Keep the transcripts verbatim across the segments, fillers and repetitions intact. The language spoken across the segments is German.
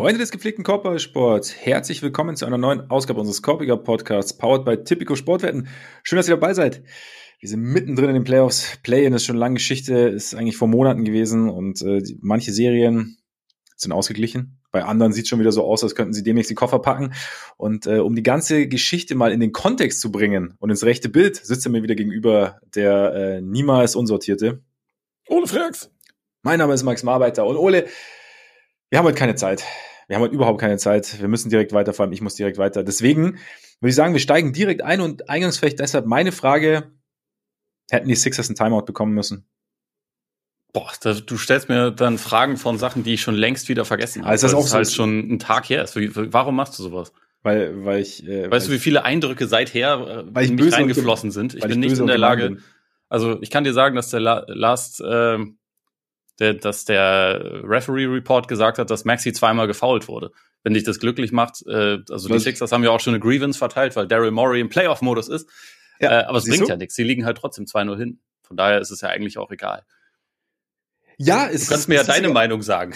Freunde des gepflegten Korbballsports, herzlich willkommen zu einer neuen Ausgabe unseres Korbiger Podcasts, powered by Tipico Sportwetten. Schön, dass ihr dabei seid. Wir sind mittendrin in den Playoffs. Play-in ist schon lange Geschichte, ist eigentlich vor Monaten gewesen und äh, die, manche Serien sind ausgeglichen. Bei anderen sieht es schon wieder so aus, als könnten sie demnächst die Koffer packen. Und äh, um die ganze Geschichte mal in den Kontext zu bringen und ins rechte Bild, sitzt er mir wieder gegenüber, der äh, niemals Unsortierte. Ole Frags. Mein Name ist Max Marbeiter und Ole, wir haben heute keine Zeit. Wir haben heute überhaupt keine Zeit. Wir müssen direkt weiter, vor allem ich muss direkt weiter. Deswegen würde ich sagen, wir steigen direkt ein und eingangs vielleicht deshalb meine Frage, hätten die Sixers einen Timeout bekommen müssen? Boah, da, du stellst mir dann Fragen von Sachen, die ich schon längst wieder vergessen habe. Also das, das auch ist so halt ist. schon ein Tag her. Warum machst du sowas? Weil, weil ich, äh, weißt weil du, wie viele Eindrücke seither weil ich in mich böse reingeflossen sind? Ich weil bin ich nicht in der Lage. Bin. Also ich kann dir sagen, dass der La- Last, äh, der, dass der Referee-Report gesagt hat, dass Maxey zweimal gefoult wurde. Wenn dich das glücklich macht, äh, also Was? die Sixers haben ja auch schon eine Grievance verteilt, weil Daryl Morey im Playoff-Modus ist. Ja, äh, aber es bringt du? ja nichts. Sie liegen halt trotzdem zwei null hinten. Von daher ist es ja eigentlich auch egal. Ja, es Du kannst ist, mir ja es deine ist Meinung sagen.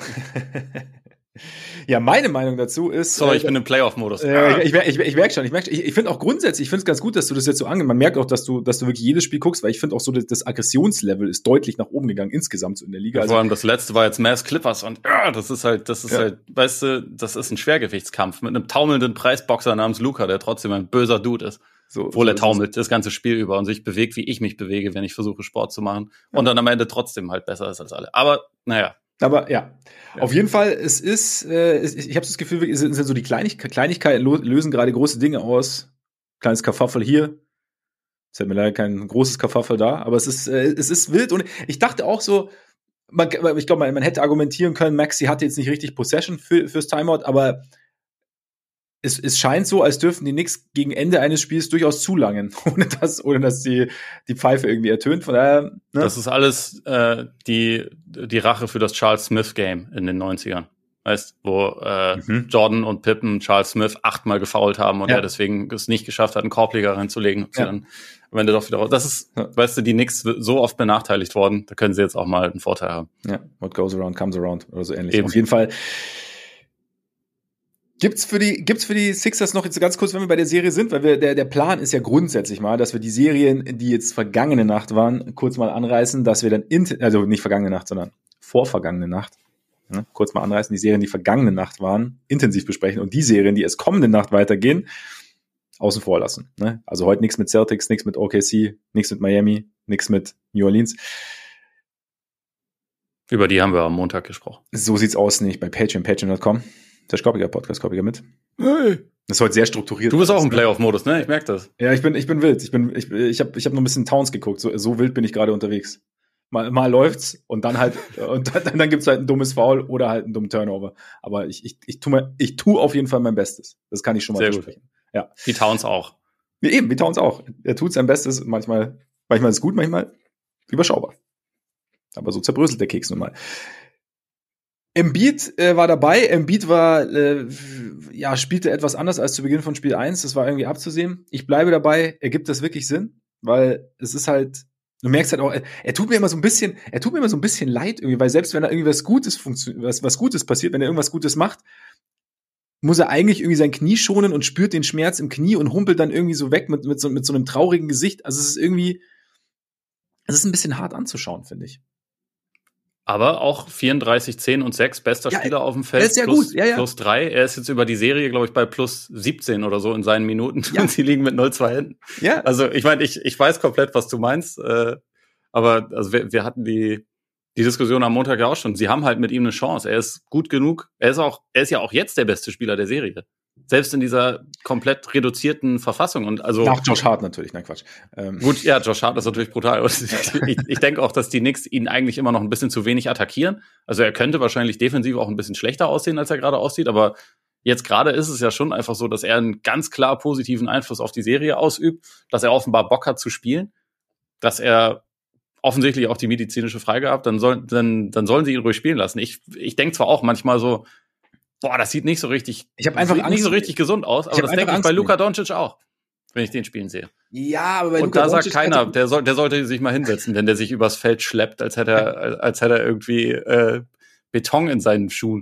Ja, meine Meinung dazu ist... Sorry, äh, ich bin im Playoff-Modus. Äh, ich ich, ich, ich merke schon, ich merke ich, ich finde auch grundsätzlich, ich finde es ganz gut, dass du das jetzt so angehst. Man merkt auch, dass du, dass du wirklich jedes Spiel guckst, weil ich finde auch so, das, das Aggressionslevel ist deutlich nach oben gegangen, insgesamt so in der Liga. Ja, Also, vor allem das letzte war jetzt Mavs Clippers und ja, das ist halt, das ist Ja. halt, weißt du, das ist ein Schwergewichtskampf mit einem taumelnden Preisboxer namens Luca, der trotzdem ein böser Dude ist. so, Obwohl so er ist taumelt das ganze Spiel über und sich bewegt, wie ich mich bewege, wenn ich versuche, Sport zu machen. Und dann am Ende trotzdem halt besser ist als alle. Aber, naja. Aber ja. Ja. Auf jeden Fall, es ist, äh, es, ich habe das Gefühl, es sind, es sind so die Kleinig Kleinigkeiten lo- lösen gerade große Dinge aus. Kleines Kerfuffle hier. Es hat mir leider kein großes Kerfuffle da, aber es ist, äh, es ist wild und ich dachte auch so, man, ich glaube, man, man hätte argumentieren können, Maxey hatte jetzt nicht richtig Possession für, fürs Timeout, aber es, es scheint so, als dürfen die Knicks gegen Ende eines Spiels durchaus zulangen, ohne dass, ohne dass die, die Pfeife irgendwie ertönt. Von daher, ne? Das ist alles äh, die, die Rache für das Charles Smith-Game in den neunzigern. Weißt, wo äh, Mhm. Jordan und Pippen Charles Smith achtmal gefoult haben und Ja. er deswegen es nicht geschafft hat, einen Korbleger reinzulegen. Und sie Ja. dann am Ende doch wieder raus. Das ist, Ja. weißt du, die Knicks so oft benachteiligt worden, da können sie jetzt auch mal einen Vorteil haben. Ja, what goes around comes around oder so ähnlich. Eben. Auf jeden Fall. Gibt's für die, gibt's für die Sixers noch jetzt ganz kurz, wenn wir bei der Serie sind, weil wir, der, der Plan ist ja grundsätzlich mal, dass wir die Serien, die jetzt vergangene Nacht waren, kurz mal anreißen, dass wir dann, in, also nicht vergangene Nacht, sondern vorvergangene Nacht, ne, kurz mal anreißen, die Serien, die vergangene Nacht waren, intensiv besprechen und die Serien, die erst kommende Nacht weitergehen, außen vor lassen. Ne? Also heute nichts mit Celtics, nichts mit O K C, nichts mit Miami, nichts mit New Orleans. Über die haben wir am Montag gesprochen. So sieht's aus, nicht bei Patreon, patreon Punkt com. Der Korbiger Podcast, Korbiger mit. Hey. Das ist heute sehr strukturiert. Du bist auch im ne? Playoff-Modus, ne? Ich merke das. Ja, ich bin, ich bin wild. Ich bin, ich, ich habe, ich habe noch ein bisschen Towns geguckt. So, so wild bin ich gerade unterwegs. Mal, mal läuft's und dann halt, und dann, dann gibt's halt ein dummes Foul oder halt einen dummen Turnover. Aber ich, ich, ich tu mir, ich tu auf jeden Fall mein Bestes. Das kann ich schon mal Sehr gut. versprechen. Ja. Die Towns auch. Ja, eben, wie Towns auch. Er tut sein Bestes. Manchmal, manchmal ist es gut, manchmal überschaubar. Aber so zerbröselt der Keks nun mal. Embiid äh, war dabei. Embiid war, äh, ja, spielte etwas anders als zu Beginn von Spiel eins. Das war irgendwie abzusehen. Ich bleibe dabei. Ergibt das wirklich Sinn? Weil es ist halt, du merkst halt auch, er, er tut mir immer so ein bisschen, er tut mir immer so ein bisschen leid irgendwie, weil selbst wenn da irgendwie was Gutes funktioniert, was, was Gutes passiert, wenn er irgendwas Gutes macht, muss er eigentlich irgendwie sein Knie schonen und spürt den Schmerz im Knie und humpelt dann irgendwie so weg mit, mit so, mit so einem traurigen Gesicht. Also es ist irgendwie, es ist ein bisschen hart anzuschauen, finde ich. Aber auch vierunddreißig, zehn und sechs, bester Ja, Spieler auf dem Feld. er ist sehr plus, gut, ja, ja. plus drei. Er ist jetzt über die Serie, glaube ich, bei plus siebzehn oder so in seinen Minuten. Ja. Und sie liegen mit null zwei hinten. Ja, Also ich meine, ich, ich weiß komplett, was du meinst. Äh, aber also wir, wir hatten die, die Diskussion am Montag ja auch schon. Sie haben halt mit ihm eine Chance. Er ist gut genug. Er ist auch, er ist ja auch jetzt der beste Spieler der Serie. Selbst in dieser komplett reduzierten Verfassung. Und also nach Josh Hart natürlich, nein, Quatsch. Ähm, gut, ja, Josh Hart ist natürlich brutal. ich ich denke auch, dass die Knicks ihn eigentlich immer noch ein bisschen zu wenig attackieren. Also er könnte wahrscheinlich defensiv auch ein bisschen schlechter aussehen, als er gerade aussieht. Aber jetzt gerade ist es ja schon einfach so, dass er einen ganz klar positiven Einfluss auf die Serie ausübt, dass er offenbar Bock hat zu spielen, dass er offensichtlich auch die medizinische Freigabe, dann soll, dann, dann sollen sie ihn ruhig spielen lassen. Ich, ich denke zwar auch manchmal so, boah, das sieht nicht so richtig, Ich habe einfach sieht Angst, nicht so richtig gesund aus, aber hab das einfach denke ich Angst bei vor Luka Doncic auch, wenn ich den spielen sehe. Ja, aber bei Und Luka da sagt Doncic keiner, hatte- der, soll, der sollte sich mal hinsetzen, wenn der sich übers Feld schleppt, als hätte er, als hätte er irgendwie äh, Beton in seinen Schuhen.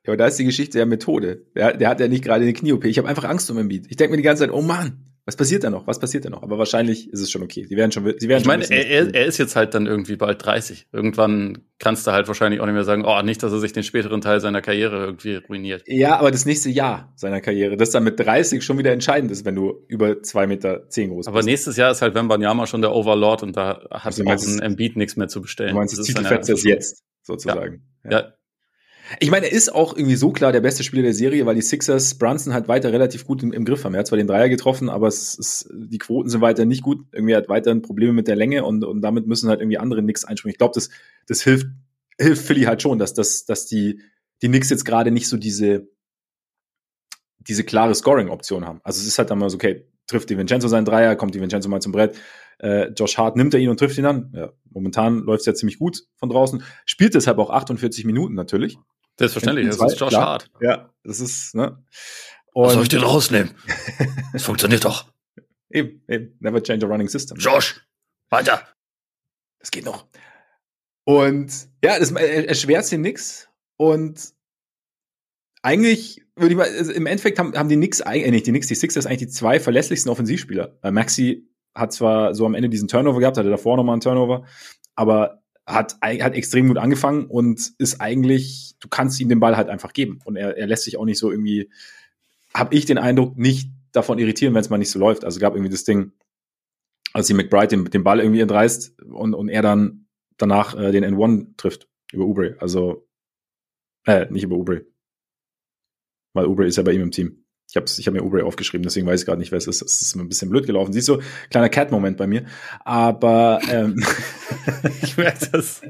Ja, aber da ist die Geschichte ja Methode. Der, der hat ja nicht gerade eine Knie-O P. Ich habe einfach Angst um Embiid. Ich denke mir die ganze Zeit, oh Mann, was passiert da noch? Was passiert da noch? Aber wahrscheinlich ist es schon okay. Sie werden schon, sie werden ich meine, schon er, er ist jetzt halt dann irgendwie bald dreißig. Irgendwann kannst du halt wahrscheinlich auch nicht mehr sagen, oh, nicht, dass er sich den späteren Teil seiner Karriere irgendwie ruiniert. Ja, aber das nächste Jahr seiner Karriere, das dann mit dreißig schon wieder entscheidend ist, wenn du über zwei Meter zehn groß bist. Aber nächstes Jahr ist halt Wembanyama schon der Overlord und da hat also auch ein Embiid nichts mehr zu bestellen. Du meinst, das Titelfenster ist jetzt, sozusagen. Ja. ja. Ich meine, er ist auch irgendwie so klar der beste Spieler der Serie, weil die Sixers Brunson halt weiter relativ gut im, im Griff haben. Er hat zwar den Dreier getroffen, aber es ist, die Quoten sind weiter nicht gut. Irgendwie hat weiterhin Probleme mit der Länge und, und damit müssen halt irgendwie andere Knicks einspringen. Ich glaube, das, das hilft, hilft Philly halt schon, dass, dass, dass die, die Knicks jetzt gerade nicht so diese, diese klare Scoring-Option haben. Also es ist halt dann mal so, okay, trifft die Vincenzo seinen Dreier, kommt die Vincenzo mal zum Brett, äh, Josh Hart nimmt er ihn und trifft ihn an. Ja, momentan läuft es ja ziemlich gut von draußen. Spielt deshalb auch achtundvierzig Minuten natürlich. Selbstverständlich, das ist Josh klar. Hart. Ja, das ist, ne? Und was soll ich denn rausnehmen? Das funktioniert doch. Eben, eben. Never change a running system. Josh, weiter. Das geht noch. Und ja, das erschwert sie nix. Und eigentlich würde ich mal, also im Endeffekt haben, haben die Knicks, äh, nicht die Knicks, die Sixers eigentlich die zwei verlässlichsten Offensivspieler. Äh, Maxi hat zwar so am Ende diesen Turnover gehabt, hatte davor nochmal einen Turnover, aber hat, hat extrem gut angefangen und ist eigentlich, du kannst ihm den Ball halt einfach geben. Und er, er lässt sich auch nicht so irgendwie, habe ich den Eindruck, nicht davon irritieren, wenn es mal nicht so läuft. Also gab irgendwie das Ding, als sie McBride den, den Ball irgendwie entreißt und, und er dann danach äh, den N eins trifft über Oubre. Also, äh, nicht über Oubre. Weil Oubre ist ja bei ihm im Team. Ich habe ich hab mir Oubre aufgeschrieben, deswegen weiß ich gerade nicht, wer es ist. Es ist ein bisschen blöd gelaufen. Siehst du, kleiner Cat-Moment bei mir. Aber ähm, ich merke das.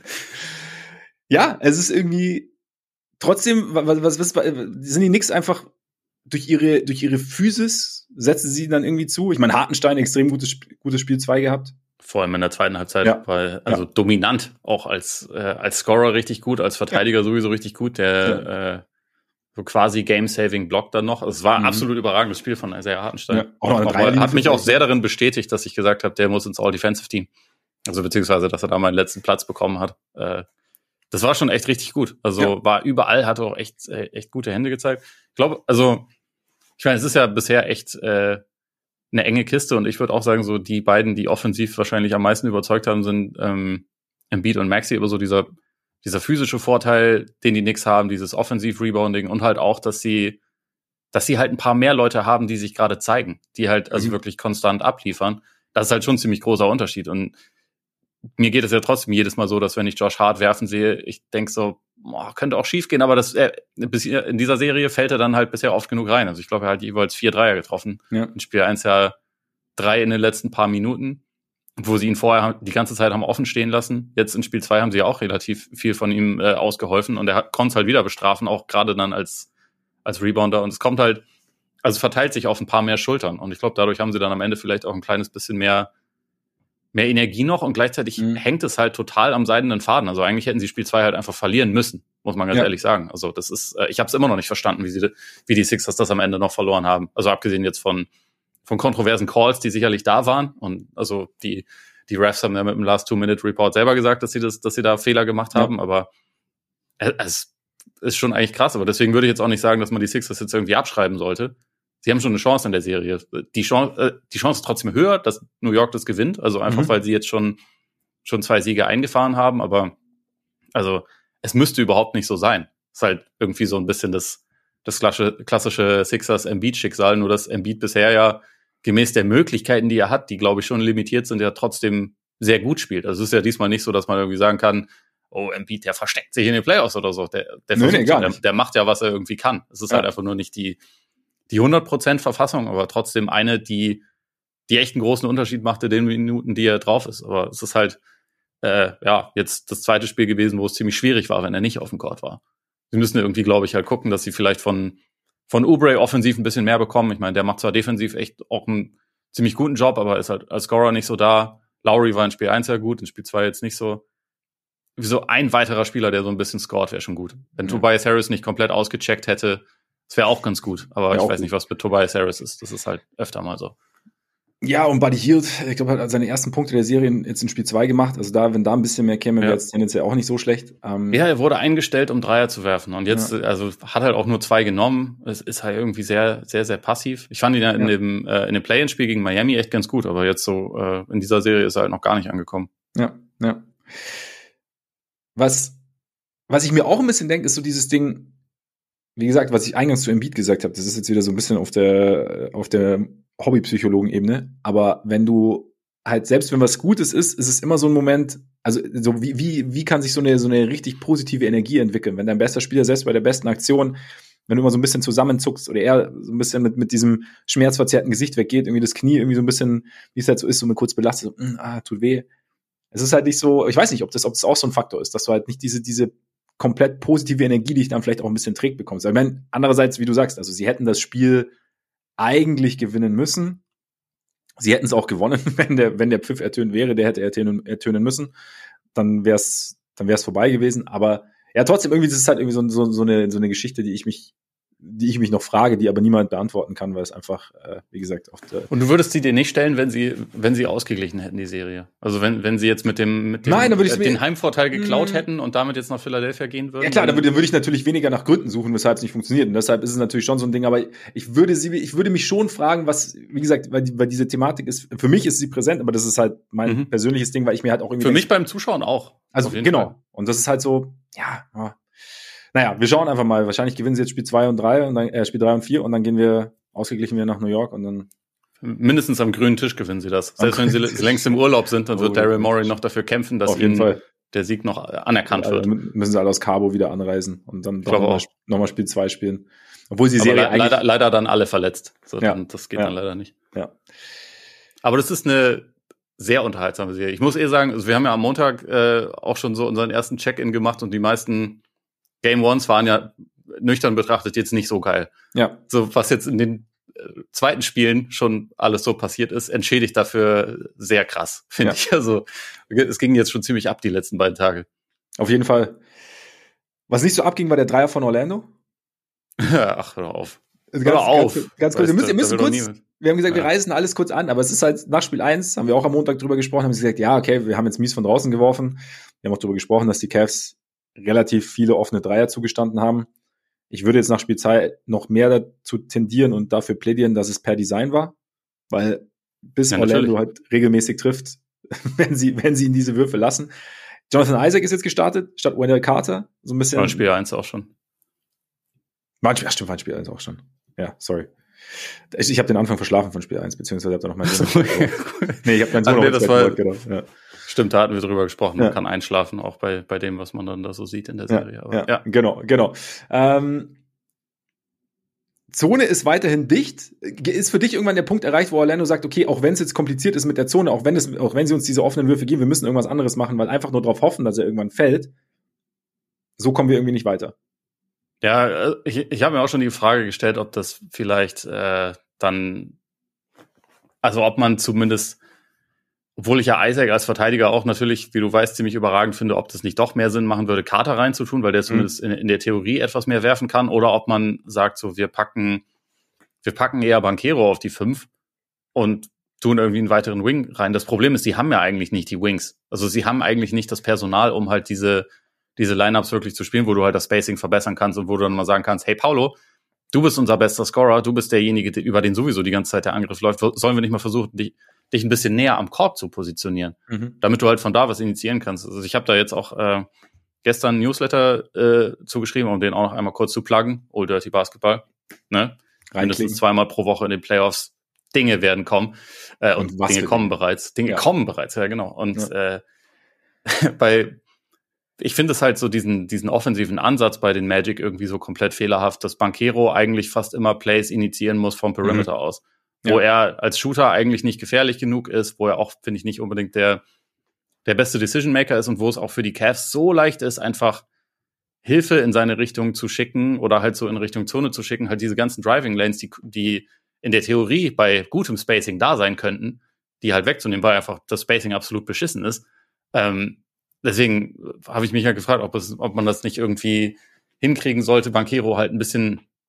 Ja, es ist irgendwie trotzdem, was, was, was sind die Knicks einfach durch ihre durch ihre Physis setzen sie dann irgendwie zu? Ich meine, Hartenstein extrem gutes gutes Spiel zwei gehabt. Vor allem in der zweiten Halbzeit, ja. weil also ja. dominant, auch als äh, als Scorer richtig gut, als Verteidiger ja. sowieso richtig gut. Der ja. äh, so quasi Game-Saving-Block dann noch. Also es war ein mhm. absolut überragendes Spiel von Isaiah Hartenstein. Ja, auch noch eine hat mich auch sehr darin bestätigt, dass ich gesagt habe, der muss ins All-Defensive-Team. Also beziehungsweise, dass er da mal den letzten Platz bekommen hat. Äh, das war schon echt richtig gut. Also ja. war überall, hat er auch echt echt gute Hände gezeigt. Ich glaube, also ich meine, es ist ja bisher echt äh, eine enge Kiste und ich würde auch sagen, so die beiden, die offensiv wahrscheinlich am meisten überzeugt haben, sind ähm, Embiid und Maxi, aber so dieser dieser physische Vorteil, den die Knicks haben, dieses Offensiv-Rebounding und halt auch, dass sie, dass sie halt ein paar mehr Leute haben, die sich gerade zeigen, die halt also mhm. wirklich konstant abliefern. Das ist halt schon ein ziemlich großer Unterschied. Und mir geht es ja trotzdem jedes Mal so, dass wenn ich Josh Hart werfen sehe, ich denke so, boah, könnte auch schief gehen, aber das äh, bis in dieser Serie fällt er dann halt bisher oft genug rein. Also ich glaube, er hat jeweils vier Dreier getroffen. Ja. In Spiel eins ja drei in den letzten paar Minuten, wo sie ihn vorher die ganze Zeit haben offen stehen lassen. Jetzt in Spiel zwei haben sie ja auch relativ viel von ihm äh, ausgeholfen und er konnte es halt wieder bestrafen, auch gerade dann als als Rebounder. Und es kommt halt, also verteilt sich auf ein paar mehr Schultern. Und ich glaube, dadurch haben sie dann am Ende vielleicht auch ein kleines bisschen mehr mehr Energie noch und gleichzeitig mhm. hängt es halt total am seidenen Faden. Also eigentlich hätten sie Spiel zwei halt einfach verlieren müssen, muss man ganz ja. ehrlich sagen. Also das ist, äh, ich habe es immer noch nicht verstanden, wie sie, wie die Sixers das am Ende noch verloren haben. Also abgesehen jetzt von von kontroversen Calls, die sicherlich da waren. Und also die, die Refs haben ja mit dem Last-Two-Minute-Report selber gesagt, dass sie das, dass sie da Fehler gemacht ja. haben. Aber es ist schon eigentlich krass. Aber deswegen würde ich jetzt auch nicht sagen, dass man die Sixers jetzt irgendwie abschreiben sollte. Sie haben schon eine Chance in der Serie. Die Chance, äh, die Chance ist trotzdem höher, dass New York das gewinnt. Also einfach, mhm. weil sie jetzt schon, schon zwei Siege eingefahren haben. Aber also es müsste überhaupt nicht so sein. Es ist halt irgendwie so ein bisschen das, das klassische, klassische Sixers-Embiid-Schicksal. Nur dass Embiid bisher ja gemäß der Möglichkeiten, die er hat, die, glaube ich, schon limitiert sind, ja trotzdem sehr gut spielt. Also es ist ja diesmal nicht so, dass man irgendwie sagen kann, oh, Embiid, der versteckt sich in den Playoffs oder so. Der, der, nee, nee, ja, der, der macht ja, was er irgendwie kann. Es ist ja. halt einfach nur nicht die, die hundert Prozent Verfassung, aber trotzdem eine, die, die echt einen großen Unterschied machte, den Minuten, die er drauf ist. Aber es ist halt, äh, ja, jetzt das zweite Spiel gewesen, wo es ziemlich schwierig war, wenn er nicht auf dem Court war. Sie müssen irgendwie, glaube ich, halt gucken, dass sie vielleicht von von Oubre offensiv ein bisschen mehr bekommen. Ich meine, der macht zwar defensiv echt auch einen ziemlich guten Job, aber ist halt als Scorer nicht so da. Lowry war in Spiel eins ja gut, in Spiel zwei jetzt nicht so. Wie so ein weiterer Spieler, der so ein bisschen scored, wäre schon gut. Wenn ja. Tobias Harris nicht komplett ausgecheckt hätte, das wäre auch ganz gut. Aber ja, ich weiß gut. nicht, was mit Tobias Harris ist. Das ist halt öfter mal so. Ja, und Buddy Hield, ich glaube, hat seine ersten Punkte der Serie jetzt in Spiel zwei gemacht. Also da, wenn da ein bisschen mehr käme, wäre es tendenziell auch nicht so schlecht. Ähm, ja, er wurde eingestellt, um Dreier zu werfen. Und jetzt, ja. also hat halt auch nur zwei genommen. Es ist halt irgendwie sehr, sehr, sehr passiv. Ich fand ihn ja in ja. dem, äh, in dem Play-in-Spiel gegen Miami echt ganz gut, aber jetzt so äh, in dieser Serie ist er halt noch gar nicht angekommen. Ja, ja. Was, was ich mir auch ein bisschen denke, ist so dieses Ding, wie gesagt, was ich eingangs zu Embiid gesagt habe, das ist jetzt wieder so ein bisschen auf der, auf der Hobbypsychologen-Ebene, aber wenn du halt, selbst wenn was Gutes ist, ist es immer so ein Moment, also so wie, wie, wie kann sich so eine, so eine richtig positive Energie entwickeln, wenn dein bester Spieler selbst bei der besten Aktion, wenn du immer so ein bisschen zusammenzuckst oder er so ein bisschen mit, mit diesem schmerzverzerrten Gesicht weggeht, irgendwie das Knie irgendwie so ein bisschen, wie es halt so ist, so mit kurz belastet, so, mh, ah, tut weh. Es ist halt nicht so, ich weiß nicht, ob das, ob das auch so ein Faktor ist, dass du halt nicht diese, diese komplett positive Energie, die dich dann vielleicht auch ein bisschen trägt bekommst. Aber ich meine, andererseits, wie du sagst, also sie hätten das Spiel eigentlich gewinnen müssen. Sie hätten es auch gewonnen, wenn der, wenn der Pfiff ertönt wäre, der hätte ertönen, ertönen müssen. Dann wäre es dann wär's vorbei gewesen. Aber ja, trotzdem, irgendwie, das ist halt irgendwie so, so, so, eine, so eine Geschichte, die ich mich, die ich mich noch frage, die aber niemand beantworten kann, weil es einfach, äh, wie gesagt, oft. Äh Und du würdest sie dir nicht stellen, wenn sie, wenn sie ausgeglichen hätten, die Serie? Also wenn, wenn sie jetzt mit dem, mit dem Nein, dann würde ich äh, den Heimvorteil geklaut hätten und damit jetzt nach Philadelphia gehen würden? Ja klar, dann würde, würde ich natürlich weniger nach Gründen suchen, weshalb es nicht funktioniert. Und deshalb ist es natürlich schon so ein Ding. Aber ich würde sie, ich würde mich schon fragen, was, wie gesagt, weil, die, weil diese Thematik ist, für mich ist sie präsent, aber das ist halt mein mhm. persönliches Ding, weil ich mir halt auch irgendwie. Für mich beim Zuschauen auch. Also genau. Fall. Und das ist halt so, ja, ja. Naja, wir schauen einfach mal. Wahrscheinlich gewinnen sie jetzt Spiel zwei und drei und dann äh, Spiel drei und vier und dann gehen wir ausgeglichen wieder nach New York und dann mindestens am grünen Tisch gewinnen sie das. Selbst wenn sie längst im Urlaub sind, dann wird oh, Daryl Morey noch dafür kämpfen, dass ihnen Fall. der Sieg noch anerkannt wird. Dann müssen sie alle aus Cabo wieder anreisen und dann nochmal noch Spiel zwei spielen. Obwohl sie Serie le- leider, leider dann alle verletzt. So, ja. dann, das geht ja. dann leider nicht. Ja. Aber das ist eine sehr unterhaltsame Serie. Ich muss eh sagen, also wir haben ja am Montag äh, auch schon so unseren ersten Check-in gemacht und die meisten Game Ones waren ja nüchtern betrachtet jetzt nicht so geil. Ja. So, was jetzt in den äh, zweiten Spielen schon alles so passiert ist, entschädigt dafür sehr krass, finde ja. ich. Also, es ging jetzt schon ziemlich ab die letzten beiden Tage. Auf jeden Fall. Was nicht so abging, war der Dreier von Orlando. Ach, hör auf. Also ganz, hör auf. Ganz, ganz kurz. Wir müssen, wir müssen kurz, wir haben gesagt, ja. wir reißen alles kurz an, aber es ist halt nach Spiel eins, haben wir auch am Montag drüber gesprochen, haben sie gesagt, ja, okay, wir haben jetzt mies von draußen geworfen. Wir haben auch drüber gesprochen, dass die Cavs relativ viele offene Dreier zugestanden haben. Ich würde jetzt nach Spiel zwei noch mehr dazu tendieren und dafür plädieren, dass es per Design war, weil bis ja, Orlando halt regelmäßig trifft, wenn sie, wenn sie ihn diese Würfe lassen. Jonathan Isaac ist jetzt gestartet, statt Wendell Carter. So ein bisschen. War in Spiel eins auch schon. War ein Spiel, ach stimmt, war in Spiel eins auch schon. Ja, sorry. Ich, ich habe den Anfang verschlafen von Spiel eins, beziehungsweise habe da noch mal so, nee, ich habe ganz so nee, das war, genau. ja. Stimmt, da hatten wir drüber gesprochen. Man ja. kann einschlafen, auch bei, bei dem, was man dann da so sieht in der Serie. Ja, Aber, ja, ja. genau, genau. Ähm, Zone ist weiterhin dicht. Ist für dich irgendwann der Punkt erreicht, wo Orlando sagt, okay, auch wenn es jetzt kompliziert ist mit der Zone, auch wenn es, auch wenn sie uns diese offenen Würfe geben, wir müssen irgendwas anderes machen, weil einfach nur darauf hoffen, dass er irgendwann fällt. So kommen wir irgendwie nicht weiter. Ja, ich, ich habe mir auch schon die Frage gestellt, ob das vielleicht äh, dann, also ob man zumindest, obwohl ich ja Isaac als Verteidiger auch natürlich, wie du weißt, ziemlich überragend finde, ob das nicht doch mehr Sinn machen würde, Carter reinzutun, weil der zumindest mhm. in, in der Theorie etwas mehr werfen kann, oder ob man sagt, so wir packen, wir packen eher Banchero auf die fünf und tun irgendwie einen weiteren Wing rein. Das Problem ist, die haben ja eigentlich nicht die Wings. Also sie haben eigentlich nicht das Personal, um halt diese diese Lineups wirklich zu spielen, wo du halt das Spacing verbessern kannst und wo du dann mal sagen kannst, hey Paulo, du bist unser bester Scorer, du bist derjenige, über den sowieso die ganze Zeit der Angriff läuft. Sollen wir nicht mal versuchen, dich, dich ein bisschen näher am Korb zu positionieren, mhm. damit du halt von da was initiieren kannst. Also ich habe da jetzt auch äh, gestern ein Newsletter äh, zugeschrieben, um den auch noch einmal kurz zu pluggen. Old Dirty Basketball. Ne? Mindestens zweimal pro Woche in den Playoffs Dinge werden kommen. Äh, und und Dinge kommen Dinge? bereits. Dinge ja. kommen bereits, ja genau. Und ja. äh, bei ich finde es halt so diesen, diesen offensiven Ansatz bei den Magic irgendwie so komplett fehlerhaft, dass Banchero eigentlich fast immer Plays initiieren muss vom Perimeter mhm. aus. Wo ja. er als Shooter eigentlich nicht gefährlich genug ist, wo er auch, finde ich, nicht unbedingt der, der beste Decision-Maker ist und wo es auch für die Cavs so leicht ist, einfach Hilfe in seine Richtung zu schicken oder halt so in Richtung Zone zu schicken, halt diese ganzen Driving-Lanes, die, die in der Theorie bei gutem Spacing da sein könnten, die halt wegzunehmen, weil einfach das Spacing absolut beschissen ist. Ähm, Deswegen habe ich mich ja gefragt, ob, es, ob man das nicht irgendwie hinkriegen sollte, Banchero halt ein bisschen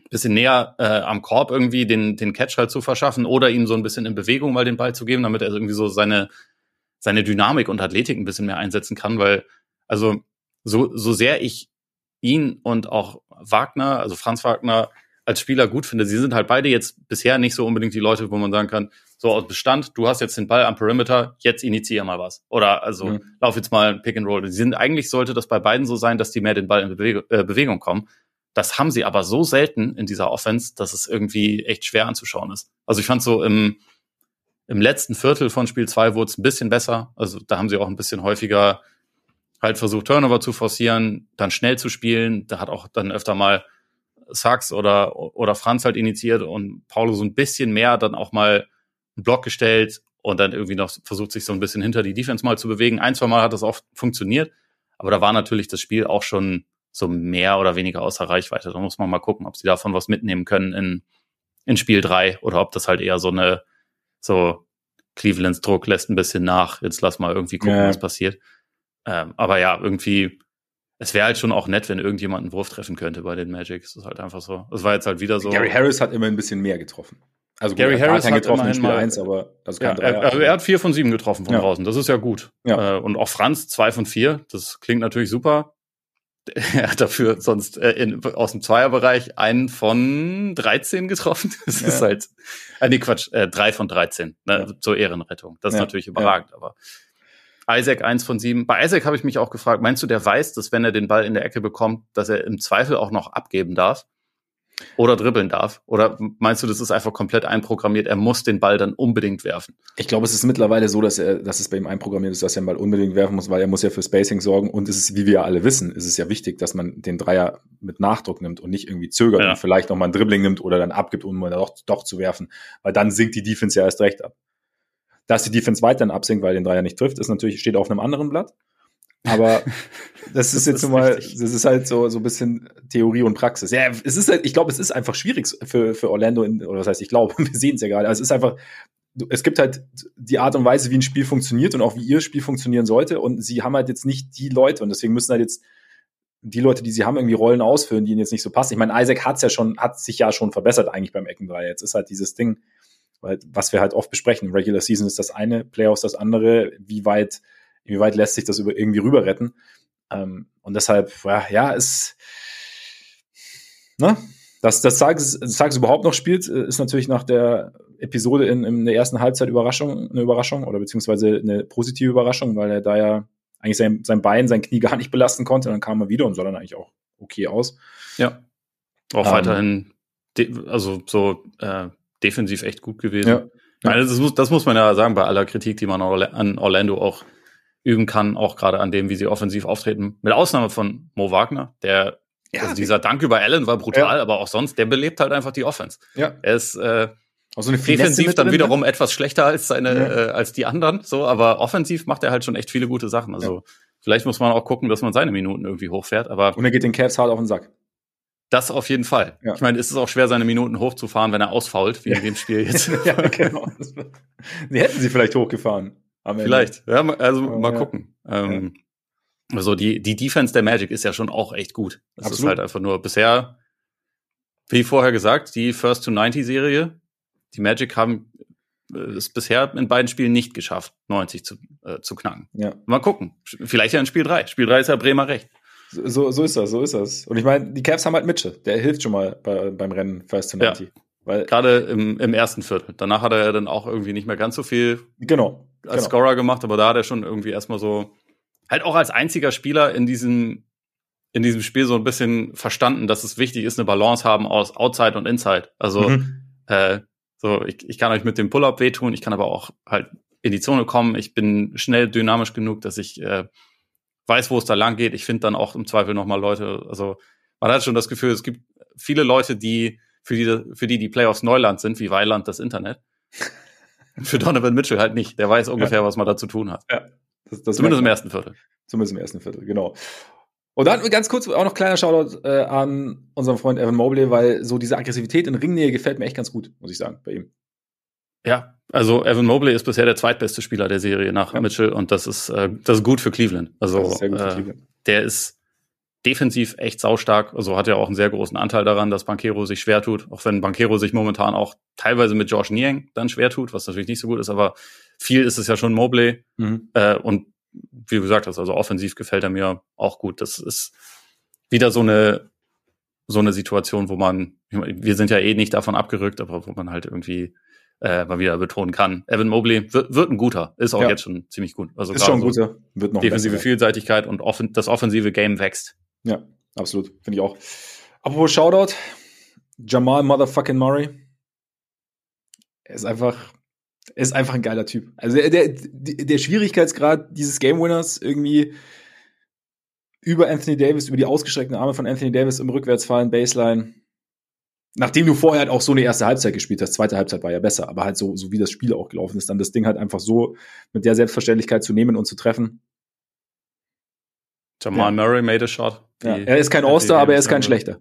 bisschen näher äh, am Korb irgendwie den, den Catch halt zu verschaffen oder ihm so ein bisschen in Bewegung mal den Ball zu geben, damit er irgendwie so seine, seine Dynamik und Athletik ein bisschen mehr einsetzen kann, weil, also, so, so sehr ich ihn und auch Wagner, also Franz Wagner, als Spieler gut finde, sie sind halt beide jetzt bisher nicht so unbedingt die Leute, wo man sagen kann, so aus Bestand, du hast jetzt den Ball am Perimeter, jetzt initiier mal was. Oder also mhm. lauf jetzt mal ein Pick and Roll. Sie sind, eigentlich sollte das bei beiden so sein, dass die mehr den Ball in Bewegung, äh, Bewegung kommen. Das haben sie aber so selten in dieser Offense, dass es irgendwie echt schwer anzuschauen ist. Also ich fand so im, im letzten Viertel von Spiel zwei wurde es ein bisschen besser. Also da haben sie auch ein bisschen häufiger halt versucht, Turnover zu forcieren, dann schnell zu spielen. Da hat auch dann öfter mal Sachs oder, oder Franz halt initiiert und Paulo so ein bisschen mehr dann auch mal einen Block gestellt und dann irgendwie noch versucht, sich so ein bisschen hinter die Defense mal zu bewegen. Ein, zwei Mal hat das auch funktioniert, aber da war natürlich das Spiel auch schon so mehr oder weniger außer Reichweite. Da muss man mal gucken, ob sie davon was mitnehmen können in, in Spiel drei oder ob das halt eher so eine, so Clevelands Druck lässt ein bisschen nach. Jetzt lass mal irgendwie gucken, ja. was passiert. Ähm, aber ja, irgendwie, es wäre halt schon auch nett, wenn irgendjemand einen Wurf treffen könnte bei den Magic. Es ist halt einfach so. Es war jetzt halt wieder so. Gary Harris hat immer ein bisschen mehr getroffen. Also gut, Gary Harris hat getroffen in Spiel eins, aber das ist kein ja, Dreier. Also er hat vier von sieben getroffen von ja. draußen. Das ist ja gut. Ja. Äh, und auch Franz zwei von vier. Das klingt natürlich super. Er hat dafür sonst äh, in, aus dem Zweierbereich einen von dreizehn getroffen. Das ja. ist halt, äh, nee, Quatsch, äh, drei von dreizehn, ne, ja. zur Ehrenrettung. Das ist ja. natürlich überragend, ja. aber Isaac eins von sieben. Bei Isaac habe ich mich auch gefragt, meinst du, der weiß, dass wenn er den Ball in der Ecke bekommt, dass er im Zweifel auch noch abgeben darf? Oder dribbeln darf? Oder meinst du, das ist einfach komplett einprogrammiert, er muss den Ball dann unbedingt werfen? Ich glaube, es ist mittlerweile so, dass er, dass es bei ihm einprogrammiert ist, dass er den Ball unbedingt werfen muss, weil er muss ja für Spacing sorgen und es ist, wie wir ja alle wissen, ist es ja wichtig, dass man den Dreier mit Nachdruck nimmt und nicht irgendwie zögert ja. und vielleicht noch mal ein Dribbling nimmt oder dann abgibt, um mal doch, doch zu werfen, weil dann sinkt die Defense ja erst recht ab. Dass die Defense weiterhin absinkt, weil den Dreier nicht trifft, ist natürlich, steht auf einem anderen Blatt. Aber das ist das jetzt ist mal, richtig. Das ist halt so, so ein bisschen Theorie und Praxis. Ja, es ist halt, ich glaube, es ist einfach schwierig für, für Orlando, in, oder was heißt, ich glaube, wir sehen es ja gerade. Also es ist einfach, es gibt halt die Art und Weise, wie ein Spiel funktioniert und auch wie ihr Spiel funktionieren sollte. Und sie haben halt jetzt nicht die Leute und deswegen müssen halt jetzt die Leute, die sie haben, irgendwie Rollen ausfüllen, die ihnen jetzt nicht so passen. Ich meine, Isaac hat's ja schon, hat sich ja schon verbessert eigentlich beim Eckendreier. Jetzt ist halt dieses Ding, weil, was wir halt oft besprechen. Regular Season ist das eine, Playoffs das andere. Wie weit, wie weit lässt sich das über, irgendwie rüber retten? Ähm, und deshalb, ja, ja, ist, ne? Dass, dass Suggs, Suggs überhaupt noch spielt, ist natürlich nach der Episode in, in der ersten Halbzeit Überraschung, eine Überraschung oder beziehungsweise eine positive Überraschung, weil er da ja eigentlich sein, sein Bein, sein Knie gar nicht belasten konnte. Und dann kam er wieder und sah dann eigentlich auch okay aus. Ja. Auch ähm, weiterhin, de- also so äh, defensiv echt gut gewesen. Ja. Ja. Also das, muss, das muss man ja sagen, bei aller Kritik, die man an Orlando auch üben kann, auch gerade an dem, wie sie offensiv auftreten. Mit Ausnahme von Mo Wagner, der ja, also dieser Dank über Allen war brutal, ja. aber auch sonst, der belebt halt einfach die Offense. Ja. Er ist äh, also eine defensiv dann drin, wiederum ne? etwas schlechter als seine ja. äh, als die anderen, so, aber offensiv macht er halt schon echt viele gute Sachen. Also ja. vielleicht muss man auch gucken, dass man seine Minuten irgendwie hochfährt. Aber und er geht den Cavs hart auf den Sack. Das auf jeden Fall. Ja. Ich meine, es ist auch schwer, seine Minuten hochzufahren, wenn er ausfault, wie ja. in dem Spiel jetzt. Ja, genau. Die hätten sie vielleicht hochgefahren. Vielleicht. Ja, also oh, mal ja. gucken. Ähm, ja. Also die, die Defense der Magic ist ja schon auch echt gut. Das Absolut. Ist halt einfach nur bisher, wie vorher gesagt, die First to neunzig Serie. Die Magic haben es bisher in beiden Spielen nicht geschafft, neunzig zu, äh, zu knacken. Ja. Mal gucken. Vielleicht ja in Spiel drei. Spiel drei ist ja Bremer recht. So, so ist das, so ist das. Und ich meine, die Cavs haben halt Mitchell. Der hilft schon mal bei, beim Rennen First to neunzig. Ja. Weil gerade im, im ersten Viertel. Danach hat er ja dann auch irgendwie nicht mehr ganz so viel genau, als genau. Scorer gemacht, aber da hat er schon irgendwie erstmal so, halt auch als einziger Spieler in diesem, in diesem Spiel so ein bisschen verstanden, dass es wichtig ist, eine Balance haben aus Outside und Inside. Also, mhm. äh, so, ich, ich kann euch mit dem Pull-Up wehtun, ich kann aber auch halt in die Zone kommen. Ich bin schnell dynamisch genug, dass ich äh, weiß, wo es da lang geht. Ich finde dann auch im Zweifel nochmal Leute, also man hat schon das Gefühl, es gibt viele Leute, die für die, für die die Playoffs Neuland sind, wie Weiland das Internet. Für Donovan Mitchell halt nicht. Der weiß ungefähr, ja. was man da zu tun hat. Ja. Das, das Zumindest im ersten Viertel. Zumindest im ersten Viertel, genau. Und dann ganz kurz auch noch kleiner Shoutout äh, an unseren Freund Evan Mobley, weil so diese Aggressivität in Ringnähe gefällt mir echt ganz gut, muss ich sagen, bei ihm. Ja, also Evan Mobley ist bisher der zweitbeste Spieler der Serie nach ja. Mitchell und das ist äh, das ist gut für Cleveland. Also das ist sehr gut für äh, Cleveland. der ist defensiv echt saustark. Also hat ja auch einen sehr großen Anteil daran, dass Banchero sich schwer tut. Auch wenn Banchero sich momentan auch teilweise mit Josh Niang dann schwer tut, was natürlich nicht so gut ist. Aber viel ist es ja schon Mobley. Mhm. Äh, und wie du gesagt hast, also offensiv gefällt er mir auch gut. Das ist wieder so eine so eine Situation, wo man, wir sind ja eh nicht davon abgerückt, aber wo man halt irgendwie äh, mal wieder betonen kann. Evan Mobley wird, wird ein guter, ist auch ja. jetzt schon ziemlich gut. Also ist schon ein guter, so wird noch defensive besser. Vielseitigkeit und offen, das offensive Game wächst. Ja, absolut, finde ich auch. Apropos Shoutout, Jamal Motherfucking Murray. Er ist einfach, er ist einfach ein geiler Typ. Also der, der, der Schwierigkeitsgrad dieses Game Winners irgendwie über Anthony Davis, über die ausgestreckten Arme von Anthony Davis im Rückwärtsfallen, Baseline. Nachdem du vorher halt auch so eine erste Halbzeit gespielt hast, zweite Halbzeit war ja besser, aber halt so, so wie das Spiel auch gelaufen ist, dann das Ding halt einfach so mit der Selbstverständlichkeit zu nehmen und zu treffen. Jamal ja. Murray made a shot. Ja. Er ist kein All-Star, aber er ist kein schlechter.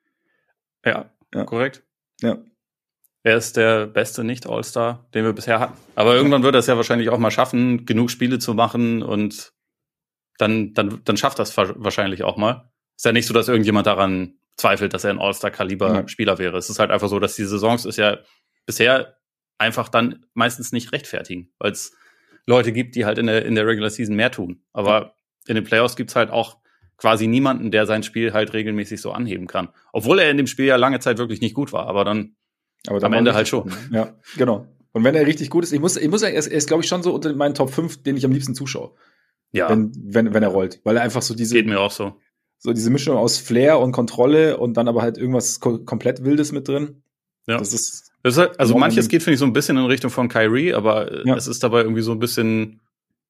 Ja, ja, korrekt. Ja. Er ist der beste Nicht-All-Star, den wir bisher hatten. Aber irgendwann wird er es ja wahrscheinlich auch mal schaffen, genug Spiele zu machen und dann, dann, dann schafft das wahrscheinlich auch mal. Ist ja nicht so, dass irgendjemand daran zweifelt, dass er ein All-Star-Kaliber-Spieler ja. wäre. Es ist halt einfach so, dass die Saisons ist ja bisher einfach dann meistens nicht rechtfertigen, weil es Leute gibt, die halt in der, in der Regular Season mehr tun. Aber ja. in den Playoffs gibt's halt auch quasi niemanden, der sein Spiel halt regelmäßig so anheben kann. Obwohl er in dem Spiel ja lange Zeit wirklich nicht gut war, aber dann, aber dann am Ende halt schon. Ja, genau. Und wenn er richtig gut ist, ich muss, ich muss sagen, er ist, ist glaube ich, schon so unter meinen Top fünf, den ich am liebsten zuschaue. Ja. Wenn, wenn, wenn er rollt. Weil er einfach so diese. Geht mir auch so. So diese Mischung aus Flair und Kontrolle und dann aber halt irgendwas ko- komplett Wildes mit drin. Ja. Das ist. Das ist halt, also manches geht, finde ich, so ein bisschen in Richtung von Kyrie, aber ja. es ist dabei irgendwie so ein bisschen,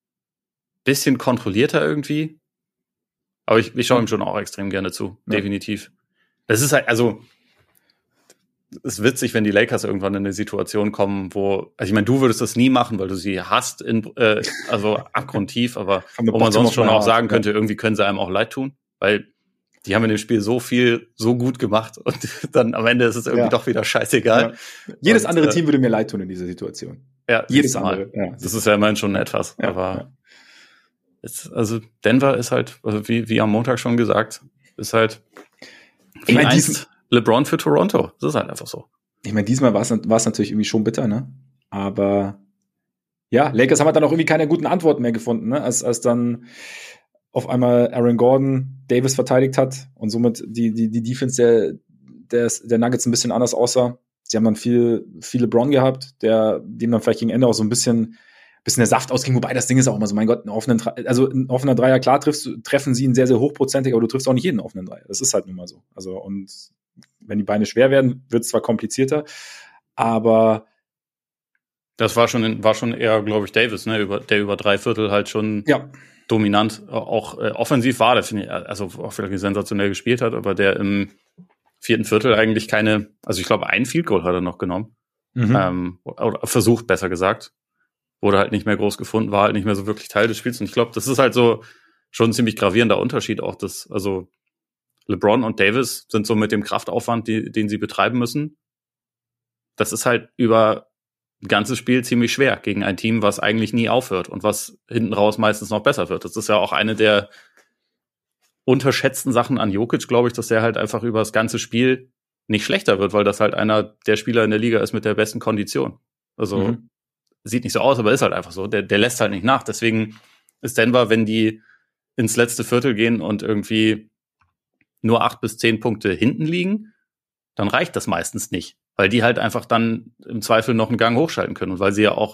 bisschen kontrollierter irgendwie. Aber ich, ich schaue ihm schon auch extrem gerne zu. Ja. Definitiv. Es ist halt, also, es ist witzig, wenn die Lakers irgendwann in eine Situation kommen, wo, also ich meine, du würdest das nie machen, weil du sie hasst, in, äh, also abgrundtief, aber wo man sonst schon auch sagen könnte, irgendwie können sie einem auch leid tun, weil die haben in dem Spiel so viel, so gut gemacht und dann am Ende ist es irgendwie ja. doch wieder scheißegal. Ja. Jedes und, andere äh, Team würde mir leid tun in dieser Situation. Ja, jedes andere. Ja. Das ist ja immerhin schon etwas, ja, aber ja. Jetzt, also Denver ist halt, also wie, wie am Montag schon gesagt, ist halt wie ich mein, einst LeBron für Toronto. Das ist halt einfach so. Ich meine, diesmal war es natürlich irgendwie schon bitter, ne? Aber ja, Lakers haben halt dann auch irgendwie keine guten Antworten mehr gefunden, ne? Als, als dann auf einmal Aaron Gordon Davis verteidigt hat und somit die, die, die Defense der, der, der Nuggets ein bisschen anders aussah. Sie haben dann viel, viel LeBron gehabt, der, dem dann vielleicht gegen Ende auch so ein bisschen, bisschen der Saft ausging, wobei das Ding ist auch immer so, mein Gott, einen offenen, also ein offener Dreier, klar triffst, treffen sie ihn sehr, sehr hochprozentig, aber du triffst auch nicht jeden offenen Dreier. Das ist halt nun mal so. Also, und wenn die Beine schwer werden, wird es zwar komplizierter, aber das war schon, war schon eher, glaube ich, Davis, ne, über, der über drei Viertel halt schon ja. dominant, auch äh, offensiv war, der finde ich, also auch vielleicht sensationell gespielt hat, aber der im vierten Viertel eigentlich keine, also ich glaube, ein Field Goal hat er noch genommen, mhm. ähm, oder versucht, besser gesagt, wurde halt nicht mehr groß gefunden, war halt nicht mehr so wirklich Teil des Spiels und ich glaube, das ist halt so schon ein ziemlich gravierender Unterschied auch, das, also LeBron und Davis sind so mit dem Kraftaufwand, die, den sie betreiben müssen, das ist halt über ein ganzes Spiel ziemlich schwer gegen ein Team, was eigentlich nie aufhört und was hinten raus meistens noch besser wird. Das ist ja auch eine der unterschätzten Sachen an Jokic, glaube ich, dass der halt einfach über das ganze Spiel nicht schlechter wird, weil das halt einer der Spieler in der Liga ist mit der besten Kondition. Also mhm. sieht nicht so aus, aber ist halt einfach so. Der, der lässt halt nicht nach. Deswegen ist Denver, wenn die ins letzte Viertel gehen und irgendwie nur acht bis zehn Punkte hinten liegen, dann reicht das meistens nicht, weil die halt einfach dann im Zweifel noch einen Gang hochschalten können und weil sie ja auch,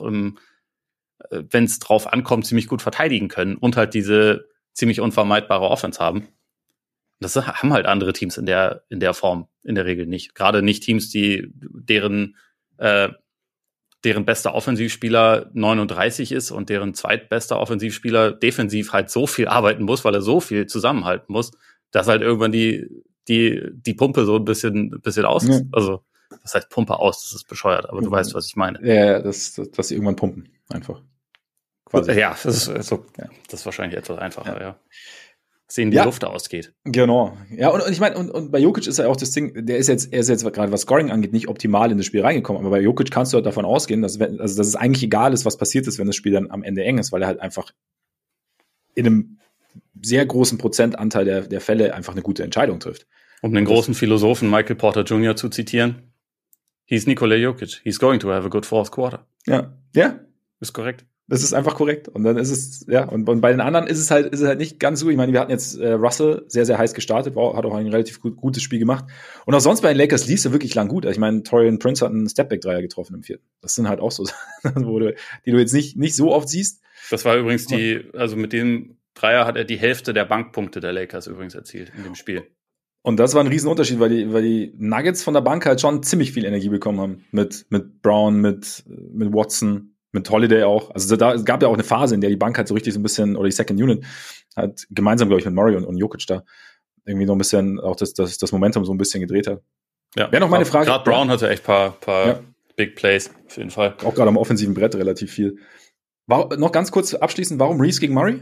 wenn es drauf ankommt, ziemlich gut verteidigen können und halt diese ziemlich unvermeidbare Offense haben. Das haben halt andere Teams in der in der Form in der Regel nicht. Gerade nicht Teams, die deren äh, deren bester Offensivspieler neununddreißig ist und deren zweitbester Offensivspieler defensiv halt so viel arbeiten muss, weil er so viel zusammenhalten muss, dass halt irgendwann die die die Pumpe so ein bisschen ein bisschen aus ist. Ja. Also das heißt Pumpe aus, das ist bescheuert, aber du ja. weißt, was ich meine. Ja, das, das, dass sie irgendwann pumpen, einfach. Quasi. Ja, das ist, so, ja. das ist wahrscheinlich etwas einfacher, ja. ja. Dass ihnen die ja. Luft ausgeht. Genau. Ja, und, und ich meine, und, und bei Jokic ist ja auch das Ding, der ist jetzt, er ist jetzt gerade, was Scoring angeht, nicht optimal in das Spiel reingekommen, aber bei Jokic kannst du halt davon ausgehen, dass, wenn, also, dass es eigentlich egal ist, was passiert ist, wenn das Spiel dann am Ende eng ist, weil er halt einfach in einem sehr großen Prozentanteil der, der Fälle einfach eine gute Entscheidung trifft. Um den großen Philosophen Michael Porter Junior zu zitieren, he's Nikola Jokic. He's going to have a good fourth quarter. Ja, ja. Ist korrekt. Das ist einfach korrekt. Und dann ist es, ja, und, und bei den anderen ist es halt, ist es halt nicht ganz so. Ich meine, wir hatten jetzt äh, Russell sehr, sehr heiß gestartet, war, hat auch ein relativ gut, gutes Spiel gemacht. Und auch sonst bei den Lakers lief es wirklich lang gut. Ich meine, Torian Prince hat einen Stepback-Dreier getroffen im vierten. Das sind halt auch so Sachen, wo du, die du jetzt nicht, nicht so oft siehst. Das war übrigens die, also mit dem Dreier hat er die Hälfte der Bankpunkte der Lakers übrigens erzielt in dem Spiel. Und das war ein Riesenunterschied, weil die, weil die Nuggets von der Bank halt schon ziemlich viel Energie bekommen haben. Mit, mit Brown, mit, mit Watson, mit Holiday auch. Also da, es gab ja auch eine Phase, in der die Bank halt so richtig so ein bisschen, oder die Second Unit, hat gemeinsam, glaube ich, mit Murray und, und Jokic da irgendwie noch ein bisschen auch das, das, das Momentum so ein bisschen gedreht hat. Ja. Wäre noch meine Frage. Gerade Brown hatte echt paar, paar ja. Big Plays, auf jeden Fall. Auch gerade am offensiven Brett relativ viel. War, noch ganz kurz abschließend, warum Reeves gegen Murray?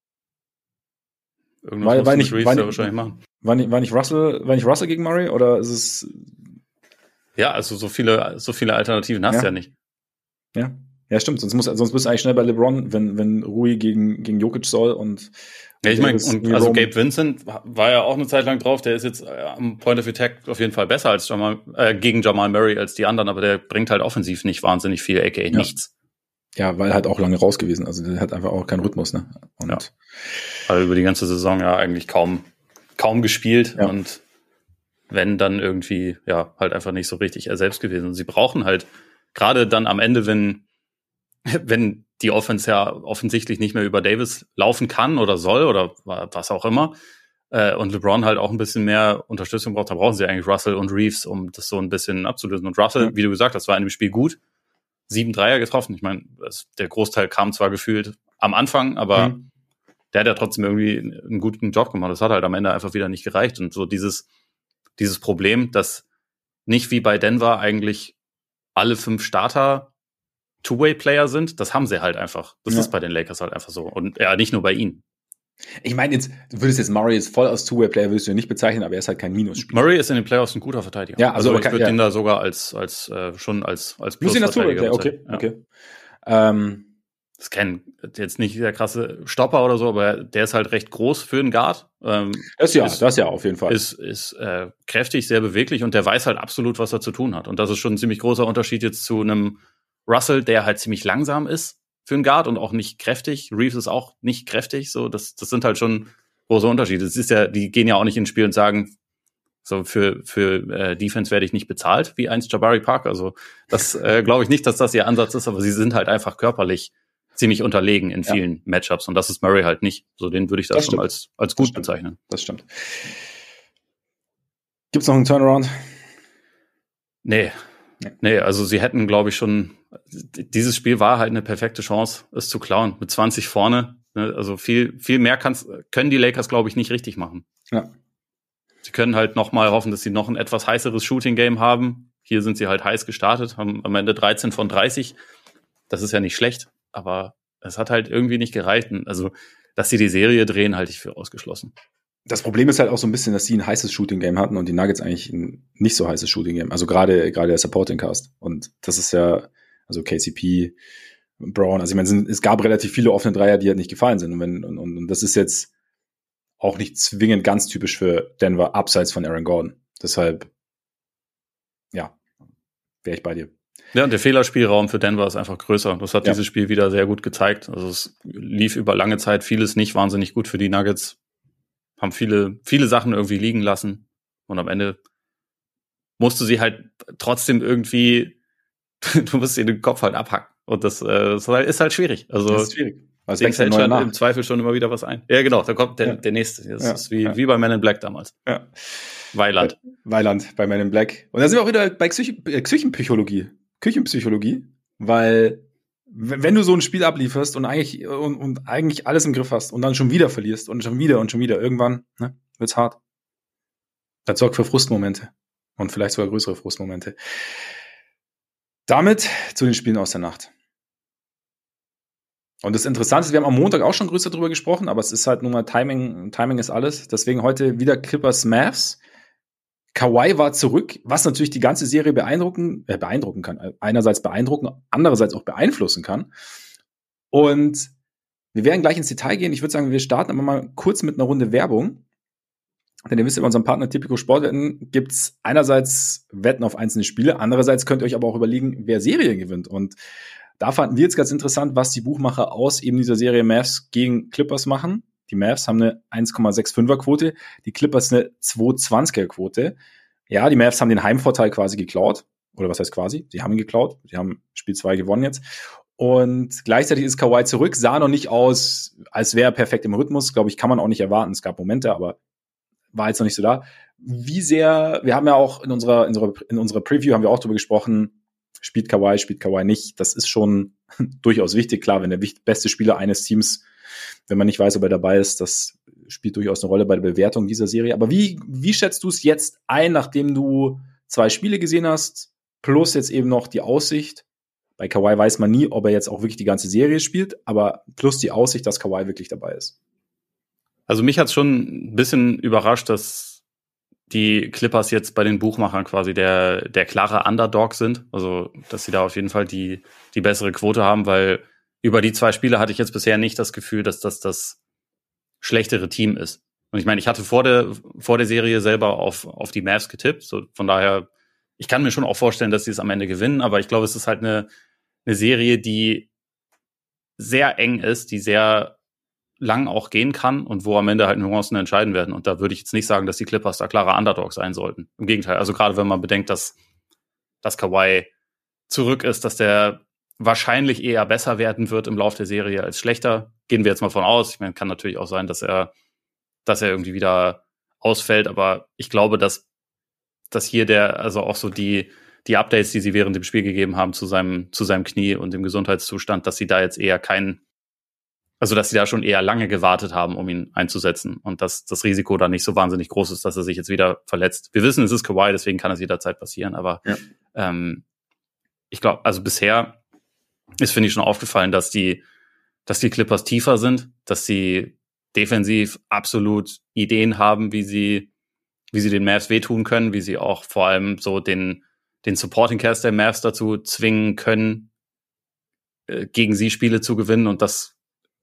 Irgendwas weil, weil nicht, Reeves war nicht, wahrscheinlich machen. War nicht, war nicht Russell, war nicht Russell gegen Murray oder ist es? Ja, also so viele, so viele Alternativen hast du ja. ja nicht. Ja. Ja, stimmt. Sonst muss, sonst bist du eigentlich schnell bei LeBron, wenn, wenn Rui gegen, gegen Jokic soll und. Ja, ich meine, und also Gabe Vincent war ja auch eine Zeit lang drauf. Der ist jetzt am Point of Attack auf jeden Fall besser als Jamal, äh, gegen Jamal Murray als die anderen, aber der bringt halt offensiv nicht wahnsinnig viel, aka ja. nichts. Ja, weil halt auch lange raus gewesen. Also der hat einfach auch keinen Rhythmus, ne? Und ja. Also über die ganze Saison ja eigentlich kaum, kaum gespielt ja. und wenn dann irgendwie, ja, halt einfach nicht so richtig er selbst gewesen. Und sie brauchen halt gerade dann am Ende, wenn, wenn die Offense ja offensichtlich nicht mehr über Davis laufen kann oder soll oder was auch immer, äh, und LeBron halt auch ein bisschen mehr Unterstützung braucht, dann brauchen sie eigentlich Russell und Reeves, um das so ein bisschen abzulösen. Und Russell, ja. wie du gesagt hast, war in dem Spiel gut. Sieben Dreier getroffen. Ich meine, der Großteil kam zwar gefühlt am Anfang, aber mhm. der hat ja trotzdem irgendwie einen guten Job gemacht. Das hat halt am Ende einfach wieder nicht gereicht. Und so dieses, dieses Problem, dass nicht wie bei Denver eigentlich alle fünf Starter Two-Way-Player sind, das haben sie halt einfach. Das ja. ist bei den Lakers halt einfach so. Und ja, nicht nur bei ihnen. Ich meine, jetzt, du würdest jetzt Murray jetzt voll als Two-Way-Player würdest du nicht bezeichnen, aber er ist halt kein Minusspieler. Murray ist in den Playoffs ein guter Verteidiger. Ja, also, also ich würde ja. den da sogar als, als, äh, schon als, als Plus-Verteidiger okay, ja. okay. Ähm, das ist kein, jetzt nicht der krasse Stopper oder so, aber der ist halt recht groß für einen Guard. Ähm, das ja, ist, das ja auf jeden Fall. Ist, ist äh, kräftig, sehr beweglich und der weiß halt absolut, was er zu tun hat. Und das ist schon ein ziemlich großer Unterschied jetzt zu einem Russell, der halt ziemlich langsam ist für einen Guard und auch nicht kräftig. Reeves ist auch nicht kräftig. So, das, das sind halt schon große Unterschiede. Das ist ja, die gehen ja auch nicht ins Spiel und sagen, so für für äh, Defense werde ich nicht bezahlt, wie einst Jabari Parker. Also das äh, glaube ich nicht, dass das ihr Ansatz ist, aber sie sind halt einfach körperlich ziemlich unterlegen in vielen ja. Matchups und das ist Murray halt nicht. So den würde ich das, das schon als als gut das bezeichnen. Das stimmt. Gibt's noch einen Turnaround? Nee. Nee, nee also sie hätten, glaube ich, schon dieses Spiel war halt eine perfekte Chance, es zu klauen. Mit zwanzig vorne. Ne? Also viel viel mehr kann's, können die Lakers, glaube ich, nicht richtig machen. Ja. Sie können halt noch mal hoffen, dass sie noch ein etwas heißeres Shooting-Game haben. Hier sind sie halt heiß gestartet, haben am Ende dreizehn von dreißig. Das ist ja nicht schlecht, aber es hat halt irgendwie nicht gereicht. Also, dass sie die Serie drehen, halte ich für ausgeschlossen. Das Problem ist halt auch so ein bisschen, dass sie ein heißes Shooting-Game hatten und die Nuggets eigentlich ein nicht so heißes Shooting-Game. Also gerade gerade der Supporting-Cast. Und das ist ja, also K C P, Brown, also ich meine, es gab relativ viele offene Dreier, die halt nicht gefallen sind. Und, wenn, und, und das ist jetzt auch nicht zwingend ganz typisch für Denver, abseits von Aaron Gordon. Deshalb, ja, wäre ich bei dir. Ja, und der Fehlerspielraum für Denver ist einfach größer. Das hat ja. dieses Spiel wieder sehr gut gezeigt. Also es lief über lange Zeit vieles nicht wahnsinnig gut für die Nuggets. Haben viele, viele Sachen irgendwie liegen lassen. Und am Ende musst du sie halt trotzdem irgendwie, du musst dir den Kopf halt abhacken. Und das, äh, das ist halt schwierig. Also, das ist schwierig. Also es fällt schon im Zweifel schon immer wieder was ein. Ja, genau, da kommt der, ja. der nächste. Das ja. ist wie, ja. wie bei Men in Black damals. Ja. Weiland. Weiland bei Men in Black. Und da sind wir auch wieder bei Psych- äh, Küchenpsychologie. Küchenpsychologie, weil wenn du so ein Spiel ablieferst und eigentlich und, und eigentlich alles im Griff hast und dann schon wieder verlierst und schon wieder und schon wieder, irgendwann ne, wird's hart. Das sorgt für Frustmomente und vielleicht sogar größere Frustmomente. Damit zu den Spielen aus der Nacht. Und das Interessante ist, wir haben am Montag auch schon größer drüber gesprochen, aber es ist halt nun mal Timing, Timing ist alles. Deswegen heute wieder Clippers Mavs. Kawhi war zurück, was natürlich die ganze Serie beeindrucken, äh, beeindrucken kann. Einerseits beeindrucken, andererseits auch beeinflussen kann. Und Wir werden gleich ins Detail gehen. Ich würde sagen, wir starten aber mal kurz mit einer Runde Werbung. Denn ihr wisst ja, bei unserem Partner Tipico Sportwetten gibt's einerseits Wetten auf einzelne Spiele, andererseits könnt ihr euch aber auch überlegen, wer Serien gewinnt. Und da fanden wir jetzt ganz interessant, was die Buchmacher aus eben dieser Serie Mavs gegen Clippers machen. Die Mavs haben eine eins Komma fünfundsechziger Quote, die Clippers eine zwei Komma zwanziger Quote. Ja, die Mavs haben den Heimvorteil quasi geklaut. Oder was heißt quasi? Sie haben ihn geklaut. Sie haben Spiel zwei gewonnen jetzt. Und gleichzeitig ist Kawhi zurück, sah noch nicht aus, als wäre er perfekt im Rhythmus. Glaube ich, kann man auch nicht erwarten. Es gab Momente, aber war jetzt noch nicht so da. Wie sehr, wir haben ja auch in unserer, in unserer, in unserer Preview haben wir auch darüber gesprochen, spielt Kawhi, spielt Kawhi nicht. Das ist schon durchaus wichtig. Klar, wenn der beste Spieler eines Teams, wenn man nicht weiß, ob er dabei ist, das spielt durchaus eine Rolle bei der Bewertung dieser Serie. Aber wie, wie schätzt du es jetzt ein, nachdem du zwei Spiele gesehen hast, plus jetzt eben noch die Aussicht? Bei Kawhi weiß man nie, ob er jetzt auch wirklich die ganze Serie spielt, aber plus die Aussicht, dass Kawhi wirklich dabei ist. Also mich hat es schon ein bisschen überrascht, dass die Clippers jetzt bei den Buchmachern quasi der, der klare Underdog sind. Also, dass sie da auf jeden Fall die, die bessere Quote haben, weil über die zwei Spiele hatte ich jetzt bisher nicht das Gefühl, dass das das schlechtere Team ist. Und ich meine, ich hatte vor der, vor der Serie selber auf, auf die Mavs getippt. So, von daher, ich kann mir schon auch vorstellen, dass sie es am Ende gewinnen, aber ich glaube, es ist halt eine, eine Serie, die sehr eng ist, die sehr lang auch gehen kann und wo am Ende halt Nuancen entscheiden werden. Und da würde ich jetzt nicht sagen, dass die Clippers da klare Underdogs sein sollten. Im Gegenteil, also gerade wenn man bedenkt, dass, dass Kawhi zurück ist, dass der wahrscheinlich eher besser werden wird im Laufe der Serie als schlechter. Gehen wir jetzt mal von aus. Ich meine, kann natürlich auch sein, dass er, dass er irgendwie wieder ausfällt, aber ich glaube, dass, dass hier der, also auch so die, die Updates, die sie während dem Spiel gegeben haben zu seinem, zu seinem Knie und dem Gesundheitszustand, dass sie da jetzt eher keinen Also, dass sie da schon eher lange gewartet haben, um ihn einzusetzen und dass das Risiko da nicht so wahnsinnig groß ist, dass er sich jetzt wieder verletzt. Wir wissen, es ist Kawhi, deswegen kann es jederzeit passieren, aber ja. ähm, ich glaube, also bisher ist, finde ich, schon aufgefallen, dass die, dass die Clippers tiefer sind, dass sie defensiv absolut Ideen haben, wie sie, wie sie den Mavs wehtun können, wie sie auch vor allem so den, den Supporting Cast der Mavs dazu zwingen können, äh, gegen sie Spiele zu gewinnen, und das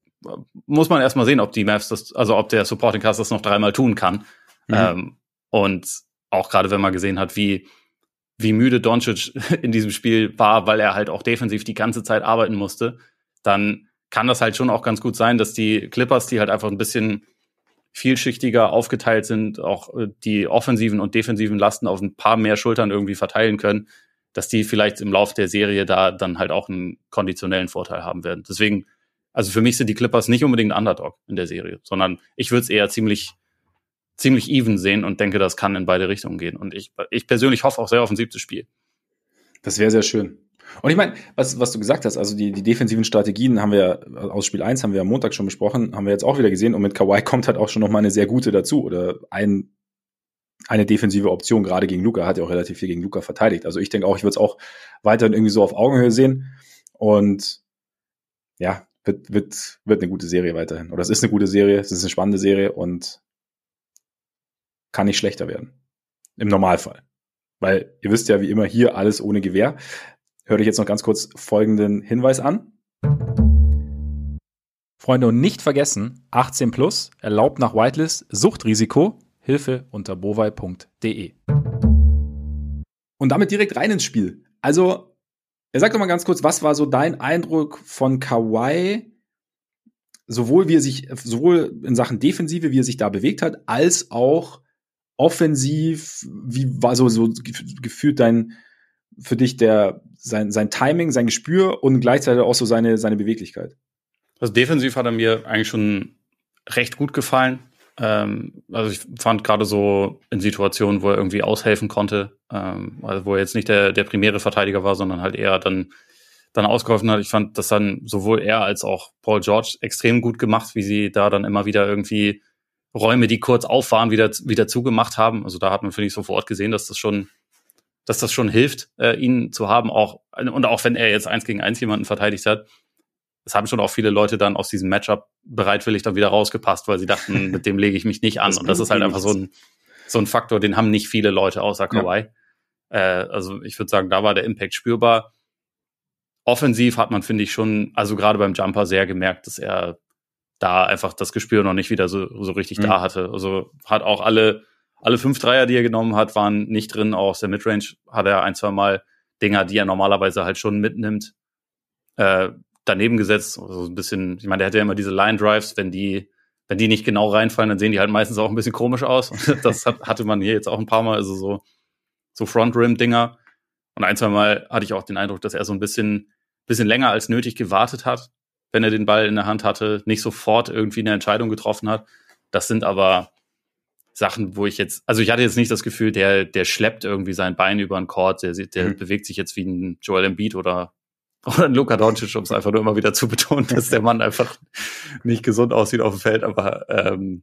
muss man erstmal sehen, ob die Mavs das, also ob der Supporting Cast das noch dreimal tun kann. Mhm. Ähm, und auch gerade wenn man gesehen hat, wie, wie müde Doncic in diesem Spiel war, weil er halt auch defensiv die ganze Zeit arbeiten musste, dann kann das halt schon auch ganz gut sein, dass die Clippers, die halt einfach ein bisschen vielschichtiger aufgeteilt sind, auch die offensiven und defensiven Lasten auf ein paar mehr Schultern irgendwie verteilen können, dass die vielleicht im Laufe der Serie da dann halt auch einen konditionellen Vorteil haben werden. Deswegen, also für mich sind die Clippers nicht unbedingt ein Underdog in der Serie, sondern ich würde es eher ziemlich, ziemlich even sehen und denke, das kann in beide Richtungen gehen. Und ich, ich persönlich hoffe auch sehr auf ein siebtes Spiel. Das wäre sehr schön. Und ich meine, was, was du gesagt hast, also die, die defensiven Strategien haben wir aus Spiel eins, haben wir am Montag schon besprochen, haben wir jetzt auch wieder gesehen. Und mit Kawhi kommt halt auch schon noch mal eine sehr gute dazu oder ein, eine defensive Option, gerade gegen Luka. Hat ja auch relativ viel gegen Luka verteidigt. Also ich denke auch, ich würde es auch weiterhin irgendwie so auf Augenhöhe sehen. Und ja, Wird, wird, wird eine gute Serie weiterhin. Oder es ist eine gute Serie, es ist eine spannende Serie und kann nicht schlechter werden. Im Normalfall. Weil ihr wisst ja, wie immer, hier alles ohne Gewähr. Hört euch jetzt noch ganz kurz folgenden Hinweis an. Freunde, und nicht vergessen, achtzehn plus, erlaubt nach Whitelist, Suchtrisiko, Hilfe unter bovai punkt de. Und damit direkt rein ins Spiel. Also, sag doch mal ganz kurz, was war so dein Eindruck von Kawhi, sowohl wie er sich, sowohl in Sachen Defensive, wie er sich da bewegt hat, als auch offensiv, wie war so, so gefühlt dein, für dich der, sein, sein Timing, sein Gespür und gleichzeitig auch so seine, seine Beweglichkeit? Also defensiv hat er mir eigentlich schon recht gut gefallen. Ähm, also ich fand gerade so in Situationen, wo er irgendwie aushelfen konnte, ähm, also wo er jetzt nicht der, der primäre Verteidiger war, sondern halt eher dann, dann ausgeholfen hat. Ich fand das dann sowohl er als auch Paul George extrem gut gemacht, wie sie da dann immer wieder irgendwie Räume, die kurz auf waren, wieder, wieder zugemacht haben. Also da hat man, finde ich, sofort gesehen, dass das schon, dass das schon hilft, äh, ihn zu haben, auch, und auch wenn er jetzt eins gegen eins jemanden verteidigt hat, es haben schon auch viele Leute dann aus diesem Matchup bereitwillig dann wieder rausgepasst, weil sie dachten, mit dem lege ich mich nicht an. Das und das ist halt einfach so ein, so ein Faktor, den haben nicht viele Leute außer Kawhi. Ja. Äh, also ich würde sagen, da war der Impact spürbar. Offensiv hat man, finde ich, schon, also gerade beim Jumper sehr gemerkt, dass er da einfach das Gespür noch nicht wieder so, so richtig Mhm. da hatte. Also hat auch alle, alle fünf Dreier, die er genommen hat, waren nicht drin. Auch aus der Midrange hat er ein, zwei Mal Dinger, die er normalerweise halt schon mitnimmt, äh, daneben gesetzt. Also ein bisschen, ich meine, der hat ja immer diese Line Drives, wenn die, wenn die nicht genau reinfallen, dann sehen die halt meistens auch ein bisschen komisch aus. Und das hat, hatte man hier jetzt auch ein paar Mal, also so, so Front-Rim-Dinger. Und ein, zwei Mal hatte ich auch den Eindruck, dass er so ein bisschen, bisschen länger als nötig gewartet hat, wenn er den Ball in der Hand hatte, nicht sofort irgendwie eine Entscheidung getroffen hat. Das sind aber Sachen, wo ich jetzt, also ich hatte jetzt nicht das Gefühl, der, der schleppt irgendwie sein Bein über den Court, der, der mhm. bewegt sich jetzt wie ein Joel Embiid oder, oder ein Luka Doncic, um es einfach nur immer wieder zu betonen, dass der Mann einfach nicht gesund aussieht auf dem Feld. Aber ähm,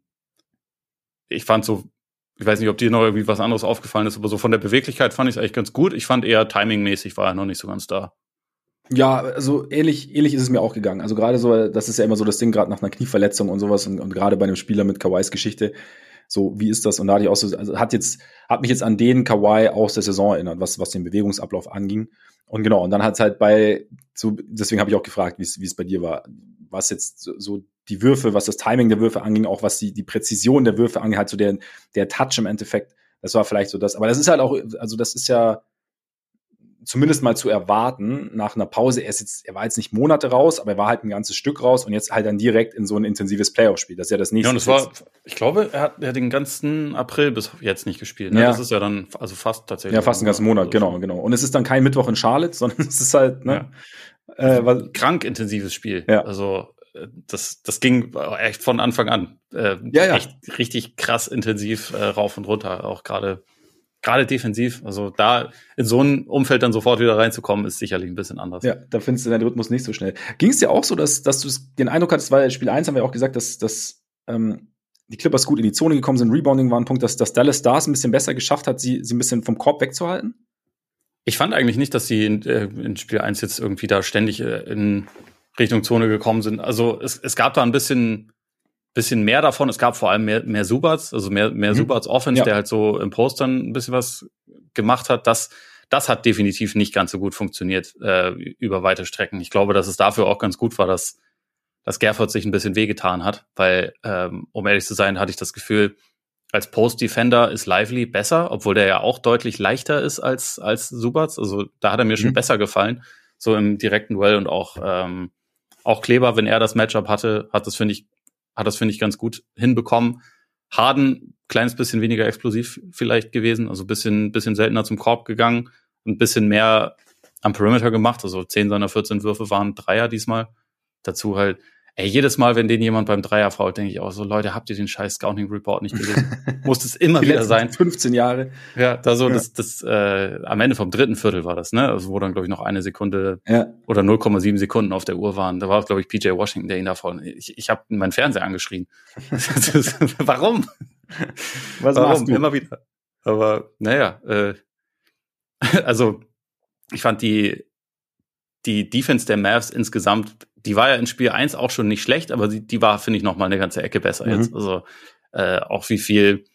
ich fand so, ich weiß nicht, ob dir noch irgendwie was anderes aufgefallen ist, aber so von der Beweglichkeit fand ich es eigentlich ganz gut. Ich fand eher timingmäßig war er noch nicht so ganz da. Ja, also ähnlich, ähnlich ist es mir auch gegangen. Also gerade so, das ist ja immer so das Ding, gerade nach einer Knieverletzung und sowas und, und gerade bei einem Spieler mit Kawhis Geschichte, so wie ist das? Und da hatte ich auch so, also hat jetzt, hat mich jetzt an den Kawhi aus der Saison erinnert, was, was den Bewegungsablauf anging. Und genau, und dann hat es halt bei, so, deswegen habe ich auch gefragt, wie es, wie es bei dir war, was jetzt so, so die Würfe, was das Timing der Würfe anging, auch was die, die Präzision der Würfe anging, halt so der, der Touch im Endeffekt, das war vielleicht so das. Aber das ist halt auch, also das ist ja zumindest mal zu erwarten nach einer Pause. Er ist jetzt, er war jetzt nicht Monate raus, aber er war halt ein ganzes Stück raus und jetzt halt dann direkt in so ein intensives Playoff-Spiel. Das ist ja das nächste. Ja, und es war, ich glaube, er hat, er hat den ganzen April bis jetzt nicht gespielt. Ne? Ja. Das ist ja dann, also fast tatsächlich. Ja, fast einen ganzen Monat, genau, genau. Und es ist dann kein Mittwoch in Charlotte, sondern es ist halt, ne? Ja. Äh, was, krank intensives Spiel. Ja. Also, das, das ging echt von Anfang an. Äh, ja, ja. Echt richtig krass intensiv äh, rauf und runter, auch gerade Gerade defensiv, also da in so ein Umfeld dann sofort wieder reinzukommen, ist sicherlich ein bisschen anders. Ja, da findest du deinen Rhythmus nicht so schnell. Ging es dir auch so, dass, dass du den Eindruck hattest, weil Spiel eins haben wir auch gesagt, dass, dass ähm, die Clippers gut in die Zone gekommen sind, Rebounding war ein Punkt, dass, dass Dallas Stars ein bisschen besser geschafft hat, sie, sie ein bisschen vom Korb wegzuhalten? Ich fand eigentlich nicht, dass sie in, äh, in Spiel eins jetzt irgendwie da ständig äh, in Richtung Zone gekommen sind. Also es, es gab da ein bisschen bisschen mehr davon. Es gab vor allem mehr, mehr Subats, also mehr, mehr mhm. Subats Offense, ja. der halt so im Post dann ein bisschen was gemacht hat. Das, das hat definitiv nicht ganz so gut funktioniert äh, über weite Strecken. Ich glaube, dass es dafür auch ganz gut war, dass, dass Gafford sich ein bisschen wehgetan hat, weil, ähm, um ehrlich zu sein, hatte ich das Gefühl, als Post-Defender ist Lively besser, obwohl der ja auch deutlich leichter ist als, als Subats. Also da hat er mir schon mhm. besser gefallen, so im direkten Duell und auch, ähm, auch Kleber, wenn er das Matchup hatte, hat das, finde ich, hat das, finde ich, ganz gut hinbekommen. Harden, kleines bisschen weniger explosiv vielleicht gewesen, also bisschen, bisschen seltener zum Korb gegangen, ein bisschen mehr am Perimeter gemacht, also zehn seiner vierzehn Würfe waren Dreier diesmal. Dazu halt, ey, jedes Mal, wenn den jemand beim Dreier fault, denke ich auch so, Leute, habt ihr den scheiß Scouting Report nicht gelesen? Muss es immer Die wieder sein. fünfzehn Jahre. Ja, da so, ja. das, das, äh, am Ende vom dritten Viertel war das, ne? Also, wo dann, glaube ich, noch eine Sekunde ja. oder null Komma sieben Sekunden auf der Uhr waren. Da war, glaube ich, P J Washington, der ihn da fault. Ich, ich habe meinen Fernseher angeschrien. Warum? Was Warum? machst du? Immer wieder. Aber, naja, äh, also, ich fand die, die Defense der Mavs insgesamt, die war ja in Spiel eins auch schon nicht schlecht, aber die, die war, finde ich, noch mal eine ganze Ecke besser mhm. jetzt. Also äh, auch wie viel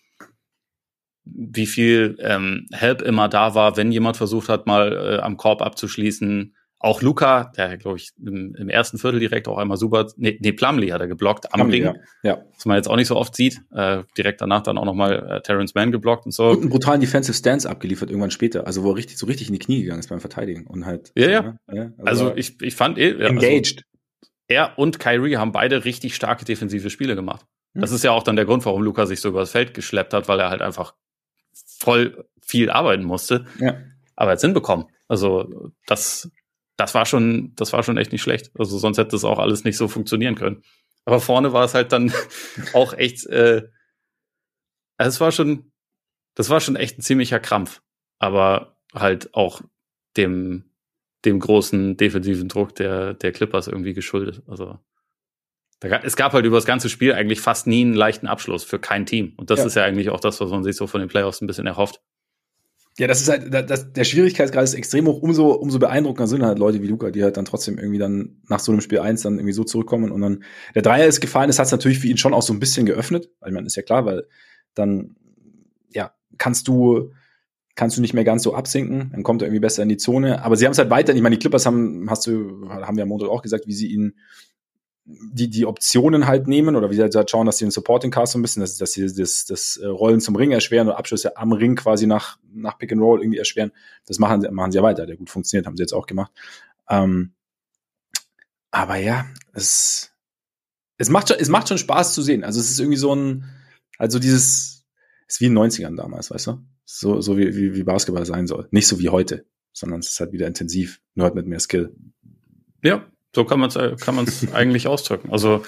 wie viel ähm, Help immer da war, wenn jemand versucht hat, mal äh, am Korb abzuschließen. Auch Luka, der, glaube ich, im, im ersten Viertel direkt auch einmal super, nee, nee Plumlee hat er geblockt am Ring, ja. ja. was man jetzt auch nicht so oft sieht. Äh, direkt danach dann auch nochmal äh, Terrence Mann geblockt und so. Und einen brutalen Defensive Stance abgeliefert irgendwann später, also wo er richtig, so richtig in die Knie gegangen ist beim Verteidigen und halt. Ja, so, ja. Ne? ja also, also ich, ich fand eh. Ja, engaged. Also, er und Kyrie haben beide richtig starke defensive Spiele gemacht. Hm. Das ist ja auch dann der Grund, warum Luka sich so übers Feld geschleppt hat, weil er halt einfach voll viel arbeiten musste. Ja. Aber er hat's hinbekommen. Also das, das war schon, das war schon echt nicht schlecht. Also sonst hätte das auch alles nicht so funktionieren können. Aber vorne war es halt dann auch echt, äh, also es war schon, das war schon echt ein ziemlicher Krampf. Aber halt auch dem, dem großen defensiven Druck der, der Clippers irgendwie geschuldet. Also es gab halt über das ganze Spiel eigentlich fast nie einen leichten Abschluss für kein Team. Und das ja. ist ja eigentlich auch das, was man sich so von den Playoffs ein bisschen erhofft. Ja, das ist halt, das, der Schwierigkeitsgrad ist extrem hoch. Umso, umso beeindruckender sind halt Leute wie Luka, die halt dann trotzdem irgendwie dann nach so einem Spiel eins dann irgendwie so zurückkommen. Und dann, der Dreier ist gefallen, das hat es natürlich für ihn schon auch so ein bisschen geöffnet. Weil man ist ja klar, weil dann, ja, kannst du, kannst du nicht mehr ganz so absinken. Dann kommt er irgendwie besser in die Zone. Aber sie haben es halt weiter, ich meine, die Clippers haben, hast du, haben wir am Montag auch gesagt, wie sie ihn die, die Optionen halt nehmen oder wie sie halt schauen, dass sie den Supporting Cast so ein bisschen, dass, dass sie das, das Rollen zum Ring erschweren oder Abschlüsse am Ring quasi nach, nach Pick and Roll irgendwie erschweren. Das machen sie, machen sie ja weiter. Der gut funktioniert, haben sie jetzt auch gemacht. Ähm, aber ja, es, es macht schon, es macht schon Spaß zu sehen. Also es ist irgendwie so ein, also dieses, es ist wie in den neunzigern damals, weißt du? So, so wie, wie, wie Basketball sein soll. Nicht so wie heute, sondern es ist halt wieder intensiv, nur halt mit mehr Skill. Ja, so kann man es kann man's eigentlich ausdrücken. Also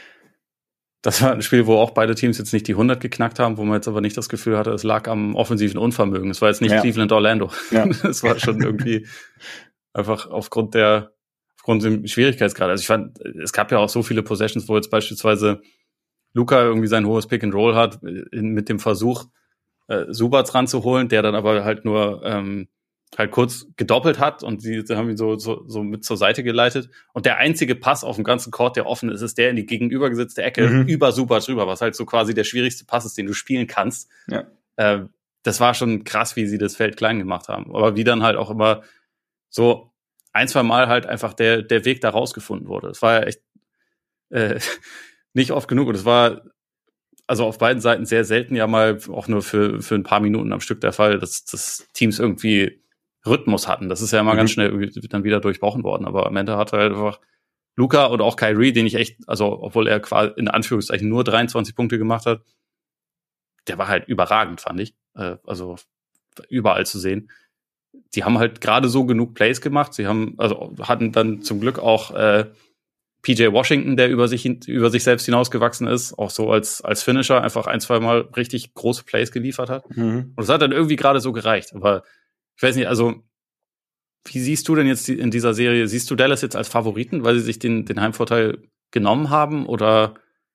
das war ein Spiel, wo auch beide Teams jetzt nicht die hundert geknackt haben, wo man jetzt aber nicht das Gefühl hatte, es lag am offensiven Unvermögen. Es war jetzt nicht ja. Cleveland Orlando. Ja. Es war schon irgendwie einfach aufgrund der aufgrund dem Schwierigkeitsgrad. Also ich fand, es gab ja auch so viele Possessions, wo jetzt beispielsweise Luka irgendwie sein hohes Pick and Roll hat, in, mit dem Versuch, äh, Subats ranzuholen, der dann aber halt nur ähm, halt kurz gedoppelt hat und sie haben ihn so, so, so mit zur Seite geleitet. Und der einzige Pass auf dem ganzen Court, der offen ist, ist der in die gegenübergesetzte Ecke mhm. über Subac rüber, was halt so quasi der schwierigste Pass ist, den du spielen kannst. Ja. Äh, das war schon krass, wie sie das Feld klein gemacht haben. Aber wie dann halt auch immer so ein, zwei Mal halt einfach der, der Weg da rausgefunden wurde. Das war ja echt äh, nicht oft genug. Und es war also auf beiden Seiten sehr selten ja mal auch nur für, für ein paar Minuten am Stück der Fall, dass, dass Teams irgendwie Rhythmus hatten. Das ist ja immer mhm. ganz schnell dann wieder durchbrochen worden. Aber am Ende hatte halt einfach Luka und auch Kyrie, den ich echt, also obwohl er quasi in Anführungszeichen nur dreiundzwanzig Punkte gemacht hat, der war halt überragend, fand ich. Äh, also überall zu sehen. Die haben halt gerade so genug Plays gemacht. Sie haben, also hatten dann zum Glück auch äh, P J Washington, der über sich über sich selbst hinausgewachsen ist, auch so als als Finisher einfach ein, zwei Mal richtig große Plays geliefert hat. Mhm. Und das hat dann irgendwie gerade so gereicht. Aber ich weiß nicht, also wie siehst du denn jetzt in dieser Serie? Siehst du Dallas jetzt als Favoriten, weil sie sich den den Heimvorteil genommen haben, oder?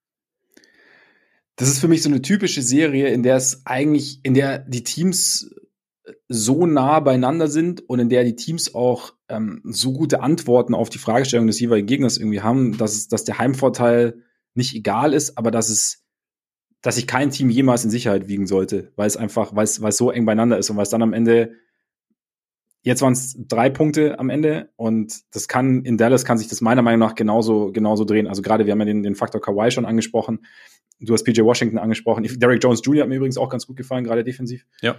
Das ist für mich so eine typische Serie, in der es eigentlich, in der die Teams so nah beieinander sind und in der die Teams auch ähm, so gute Antworten auf die Fragestellung des jeweiligen Gegners irgendwie haben, dass es, dass der Heimvorteil nicht egal ist, aber dass es, dass sich kein Team jemals in Sicherheit wiegen sollte, weil es einfach, weil es, weil es so eng beieinander ist und weil es dann am Ende, jetzt waren es drei Punkte am Ende und das kann, in Dallas kann sich das meiner Meinung nach genauso, genauso drehen. Also gerade, wir haben ja den, den Faktor Kawhi schon angesprochen. Du hast P J Washington angesprochen. Derrick Jones Junior hat mir übrigens auch ganz gut gefallen, gerade defensiv. Ja.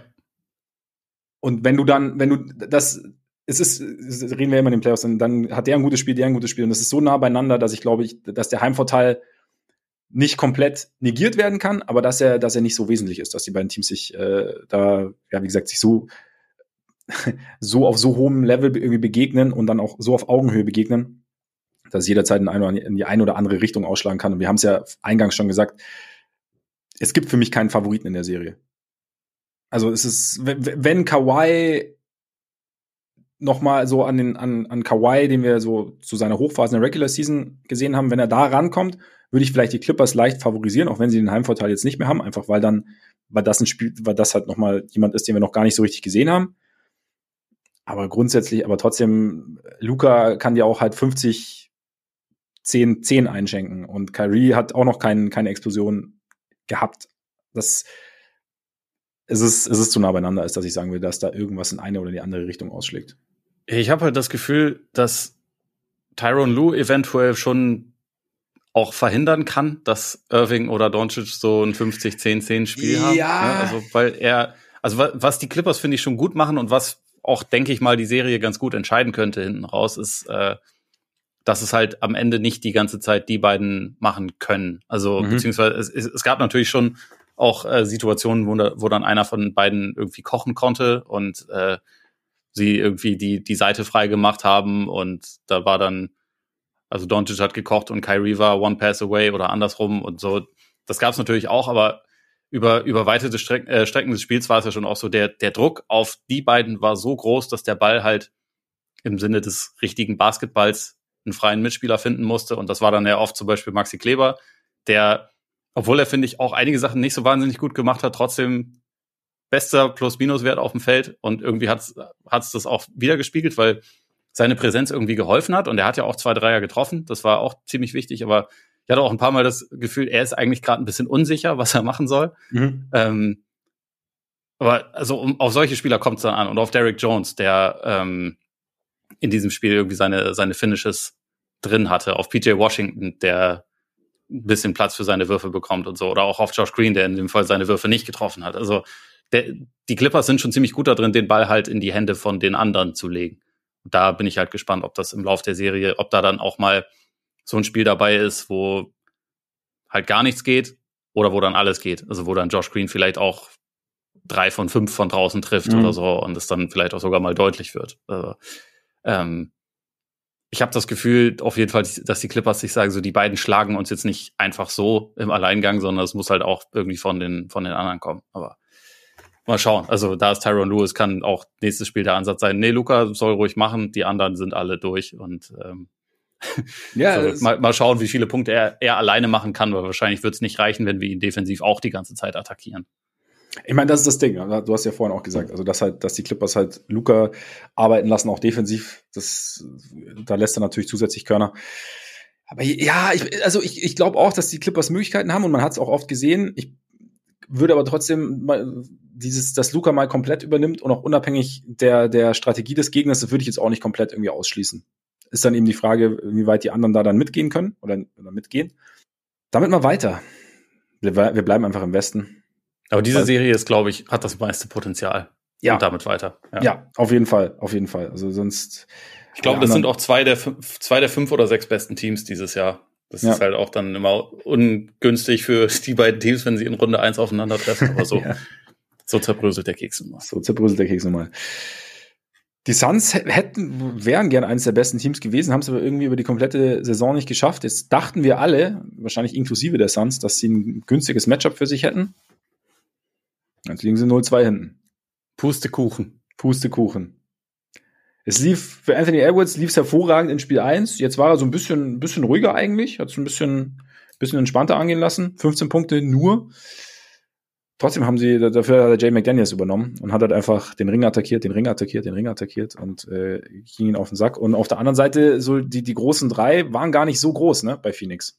Und wenn du dann, wenn du das, es ist, es reden wir immer in den Playoffs, dann hat der ein gutes Spiel, der ein gutes Spiel. Und das ist so nah beieinander, dass ich glaube, ich, dass der Heimvorteil nicht komplett negiert werden kann, aber dass er, dass er nicht so wesentlich ist, dass die beiden Teams sich äh, da, ja, wie gesagt, sich so, so auf so hohem Level irgendwie begegnen und dann auch so auf Augenhöhe begegnen, dass es jederzeit in, eine, in die eine oder andere Richtung ausschlagen kann. Und wir haben es ja eingangs schon gesagt, es gibt für mich keinen Favoriten in der Serie. Also es ist, wenn Kawhi nochmal so an den an, an Kawhi, den wir so zu seiner Hochphase in der Regular Season gesehen haben, wenn er da rankommt, würde ich vielleicht die Clippers leicht favorisieren, auch wenn sie den Heimvorteil jetzt nicht mehr haben, einfach weil dann, weil das ein Spiel, weil das halt nochmal jemand ist, den wir noch gar nicht so richtig gesehen haben. Aber grundsätzlich, aber trotzdem, Luka kann dir auch halt fünfzig, zehn, zehn einschenken und Kyrie hat auch noch kein, keine Explosion gehabt. Das Es ist, es ist zu nah beieinander, als dass ich sagen will, dass da irgendwas in eine oder die andere Richtung ausschlägt. Ich habe halt das Gefühl, dass Tyronn Lue eventuell schon auch verhindern kann, dass Irving oder Doncic so ein fünfzig zehn zehn Spiel haben. Ja. Also, weil er, also was die Clippers, finde ich, schon gut machen und was auch, denke ich mal, die Serie ganz gut entscheiden könnte hinten raus, ist, äh, dass es halt am Ende nicht die ganze Zeit die beiden machen können. Also, mhm. beziehungsweise es, es gab natürlich schon auch äh, Situationen, wo, wo dann einer von beiden irgendwie kochen konnte und äh, sie irgendwie die die Seite frei gemacht haben und da war dann, also Doncic hat gekocht und Kyrie war one pass away oder andersrum und so. Das gab es natürlich auch, aber über über weite Streck, äh, Strecken des Spiels war es ja schon auch so, der der Druck auf die beiden war so groß, dass der Ball halt im Sinne des richtigen Basketballs einen freien Mitspieler finden musste und das war dann ja oft zum Beispiel Maxi Kleber, der, obwohl er, finde ich, auch einige Sachen nicht so wahnsinnig gut gemacht hat, trotzdem bester Plus-Minus-Wert auf dem Feld und irgendwie hat's hat's das auch wieder gespiegelt, weil seine Präsenz irgendwie geholfen hat und er hat ja auch zwei Dreier getroffen, das war auch ziemlich wichtig, aber ich hatte auch ein paar Mal das Gefühl, er ist eigentlich gerade ein bisschen unsicher, was er machen soll. Mhm. Ähm, aber also um, auf solche Spieler kommt es dann an und auf Derrick Jones, der ähm, in diesem Spiel irgendwie seine seine Finishes drin hatte, auf P J Washington, der ein bisschen Platz für seine Würfe bekommt und so, oder auch auf Josh Green, der in dem Fall seine Würfe nicht getroffen hat. Also der, die Clippers sind schon ziemlich gut da drin, den Ball halt in die Hände von den anderen zu legen. Und da bin ich halt gespannt, ob das im Lauf der Serie, ob da dann auch mal so ein Spiel dabei ist, wo halt gar nichts geht oder wo dann alles geht. Also wo dann Josh Green vielleicht auch drei von fünf von draußen trifft mhm. oder so und es dann vielleicht auch sogar mal deutlich wird. Also, ähm, ich habe das Gefühl auf jeden Fall, dass die Clippers sich sagen, so die beiden schlagen uns jetzt nicht einfach so im Alleingang, sondern es muss halt auch irgendwie von den von den anderen kommen. Aber mal schauen. Also da ist Tyronn Lewis, kann auch nächstes Spiel der Ansatz sein. Nee, Luka soll ruhig machen, die anderen sind alle durch und ähm, ja, so, mal, mal schauen, wie viele Punkte er, er alleine machen kann, weil wahrscheinlich wird es nicht reichen, wenn wir ihn defensiv auch die ganze Zeit attackieren. Ich meine, das ist das Ding. Du hast ja vorhin auch gesagt, also dass halt, dass die Clippers halt Luka arbeiten lassen, auch defensiv. Das, da lässt er natürlich zusätzlich Körner. Aber ja, ich, also ich, ich glaube auch, dass die Clippers Möglichkeiten haben und man hat es auch oft gesehen. Ich würde aber trotzdem mal dieses, dass Luka mal komplett übernimmt und auch unabhängig der der Strategie des Gegners, das würde ich jetzt auch nicht komplett irgendwie ausschließen. Ist dann eben die Frage, wie weit die anderen da dann mitgehen können oder, oder mitgehen. Damit mal weiter. Wir, wir bleiben einfach im Westen. Aber diese Serie ist, glaube ich, hat das meiste Potenzial. Ja. Und damit weiter. Ja. ja, auf jeden Fall, auf jeden Fall. Also sonst. Ich glaube, das sind auch zwei der fünf, zwei der fünf oder sechs besten Teams dieses Jahr. Das ja. ist halt auch dann immer ungünstig für die beiden Teams, wenn sie in Runde eins aufeinandertreffen. Aber so, ja. so zerbröselt der Keks nun mal. So zerbröselt der Keks nun mal. Die Suns hätten, wären gern eines der besten Teams gewesen, haben es aber irgendwie über die komplette Saison nicht geschafft. Jetzt dachten wir alle, wahrscheinlich inklusive der Suns, dass sie ein günstiges Matchup für sich hätten. Jetzt liegen sie null zwei hinten. Pustekuchen. Pustekuchen. Es lief, für Anthony Edwards lief es hervorragend in Spiel eins. Jetzt war er so ein bisschen, bisschen ruhiger eigentlich. Hat es ein bisschen, bisschen entspannter angehen lassen. fünfzehn Punkte nur. Trotzdem haben sie, dafür hat Jay McDaniels übernommen und hat halt einfach den Ring attackiert, den Ring attackiert, den Ring attackiert und äh, ging ihn auf den Sack. Und auf der anderen Seite, so die, die großen drei waren gar nicht so groß, ne, bei Phoenix.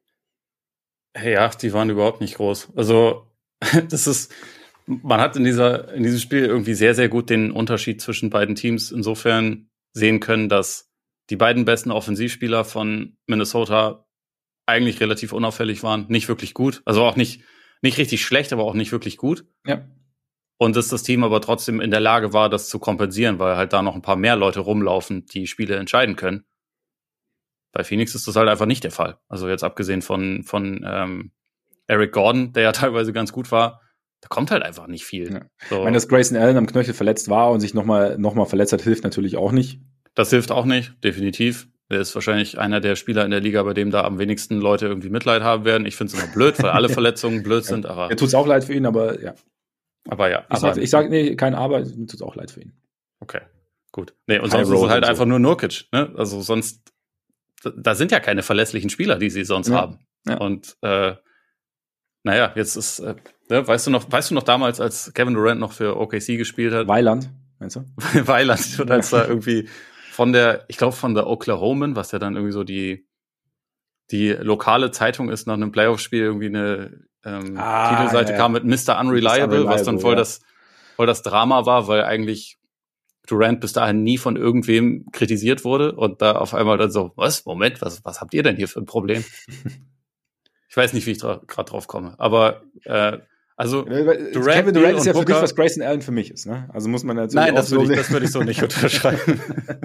Ja, die waren überhaupt nicht groß. Also, das ist, man hat in dieser, in diesem Spiel irgendwie sehr, sehr gut den Unterschied zwischen beiden Teams insofern sehen können, dass die beiden besten Offensivspieler von Minnesota eigentlich relativ unauffällig waren, nicht wirklich gut, also auch nicht, nicht richtig schlecht, aber auch nicht wirklich gut. Ja. Und dass das Team aber trotzdem in der Lage war, das zu kompensieren, weil halt da noch ein paar mehr Leute rumlaufen, die Spiele entscheiden können. Bei Phoenix ist das halt einfach nicht der Fall. Also jetzt abgesehen von, von ähm, Eric Gordon, der ja teilweise ganz gut war, da kommt halt einfach nicht viel. Ja. So. Ich meine, dass Grayson Allen am Knöchel verletzt war und sich nochmal noch mal verletzt hat, hilft natürlich auch nicht. Das hilft auch nicht, definitiv. Der ist wahrscheinlich einer der Spieler in der Liga, bei dem da am wenigsten Leute irgendwie Mitleid haben werden. Ich finde es immer blöd, weil alle Verletzungen blöd sind. Aber mir tut's auch leid für ihn, aber ja. Aber ja. Ich sage sag, nee, kein Aber, mir tut's auch leid für ihn. Okay, gut. Nee, und sonst ist es halt einfach nur Nurkic. Ne? Also sonst, da sind ja keine verlässlichen Spieler, die sie sonst ja. haben. Ja. Und äh, naja, jetzt ist, äh, ne, weißt du noch, weißt du noch damals, als Kevin Durant noch für O K C gespielt hat? Weiland, meinst du? Weiland, und als da irgendwie von der, ich glaube von der Oklahoman, was ja dann irgendwie so die die lokale Zeitung ist, nach einem Playoff-Spiel irgendwie eine ähm, ah, Titelseite ja, ja. kam mit Mister Unreliable, Unreliable, was dann voll ja. das voll das Drama war, weil eigentlich Durant bis dahin nie von irgendwem kritisiert wurde und da auf einmal dann so, was, Moment, was was habt ihr denn hier für ein Problem? Ich weiß nicht, wie ich dra- gerade drauf komme, aber äh, also Durant, Kevin Durant ist ja für dich, was Grayson Allen für mich ist, ne? Also muss man natürlich Nein, das würde ich, das würde ich so nicht unterschreiben.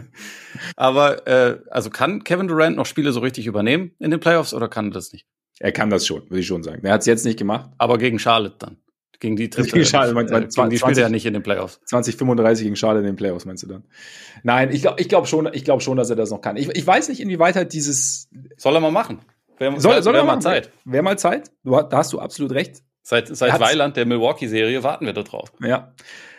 Aber äh, also kann Kevin Durant noch Spiele so richtig übernehmen in den Playoffs oder kann er das nicht? Er kann das schon, würde ich schon sagen. Er hat es jetzt nicht gemacht. Aber gegen Charlotte dann. Gegen die trifft gegen Charlotte, er, äh, gegen die spielt er ja nicht in den Playoffs. zwanzig fünfunddreißig gegen Charlotte in den Playoffs, meinst du dann? Nein, ich glaube ich glaub schon, ich glaube schon, dass er das noch kann. Ich, ich weiß nicht, inwieweit halt dieses soll er mal machen. Wär, soll, wär, soll wär er mal machen. Zeit. Wäre mal Zeit. Du, da hast du absolut recht. Seit, seit Weiland der Milwaukee-Serie warten wir da drauf. Ja.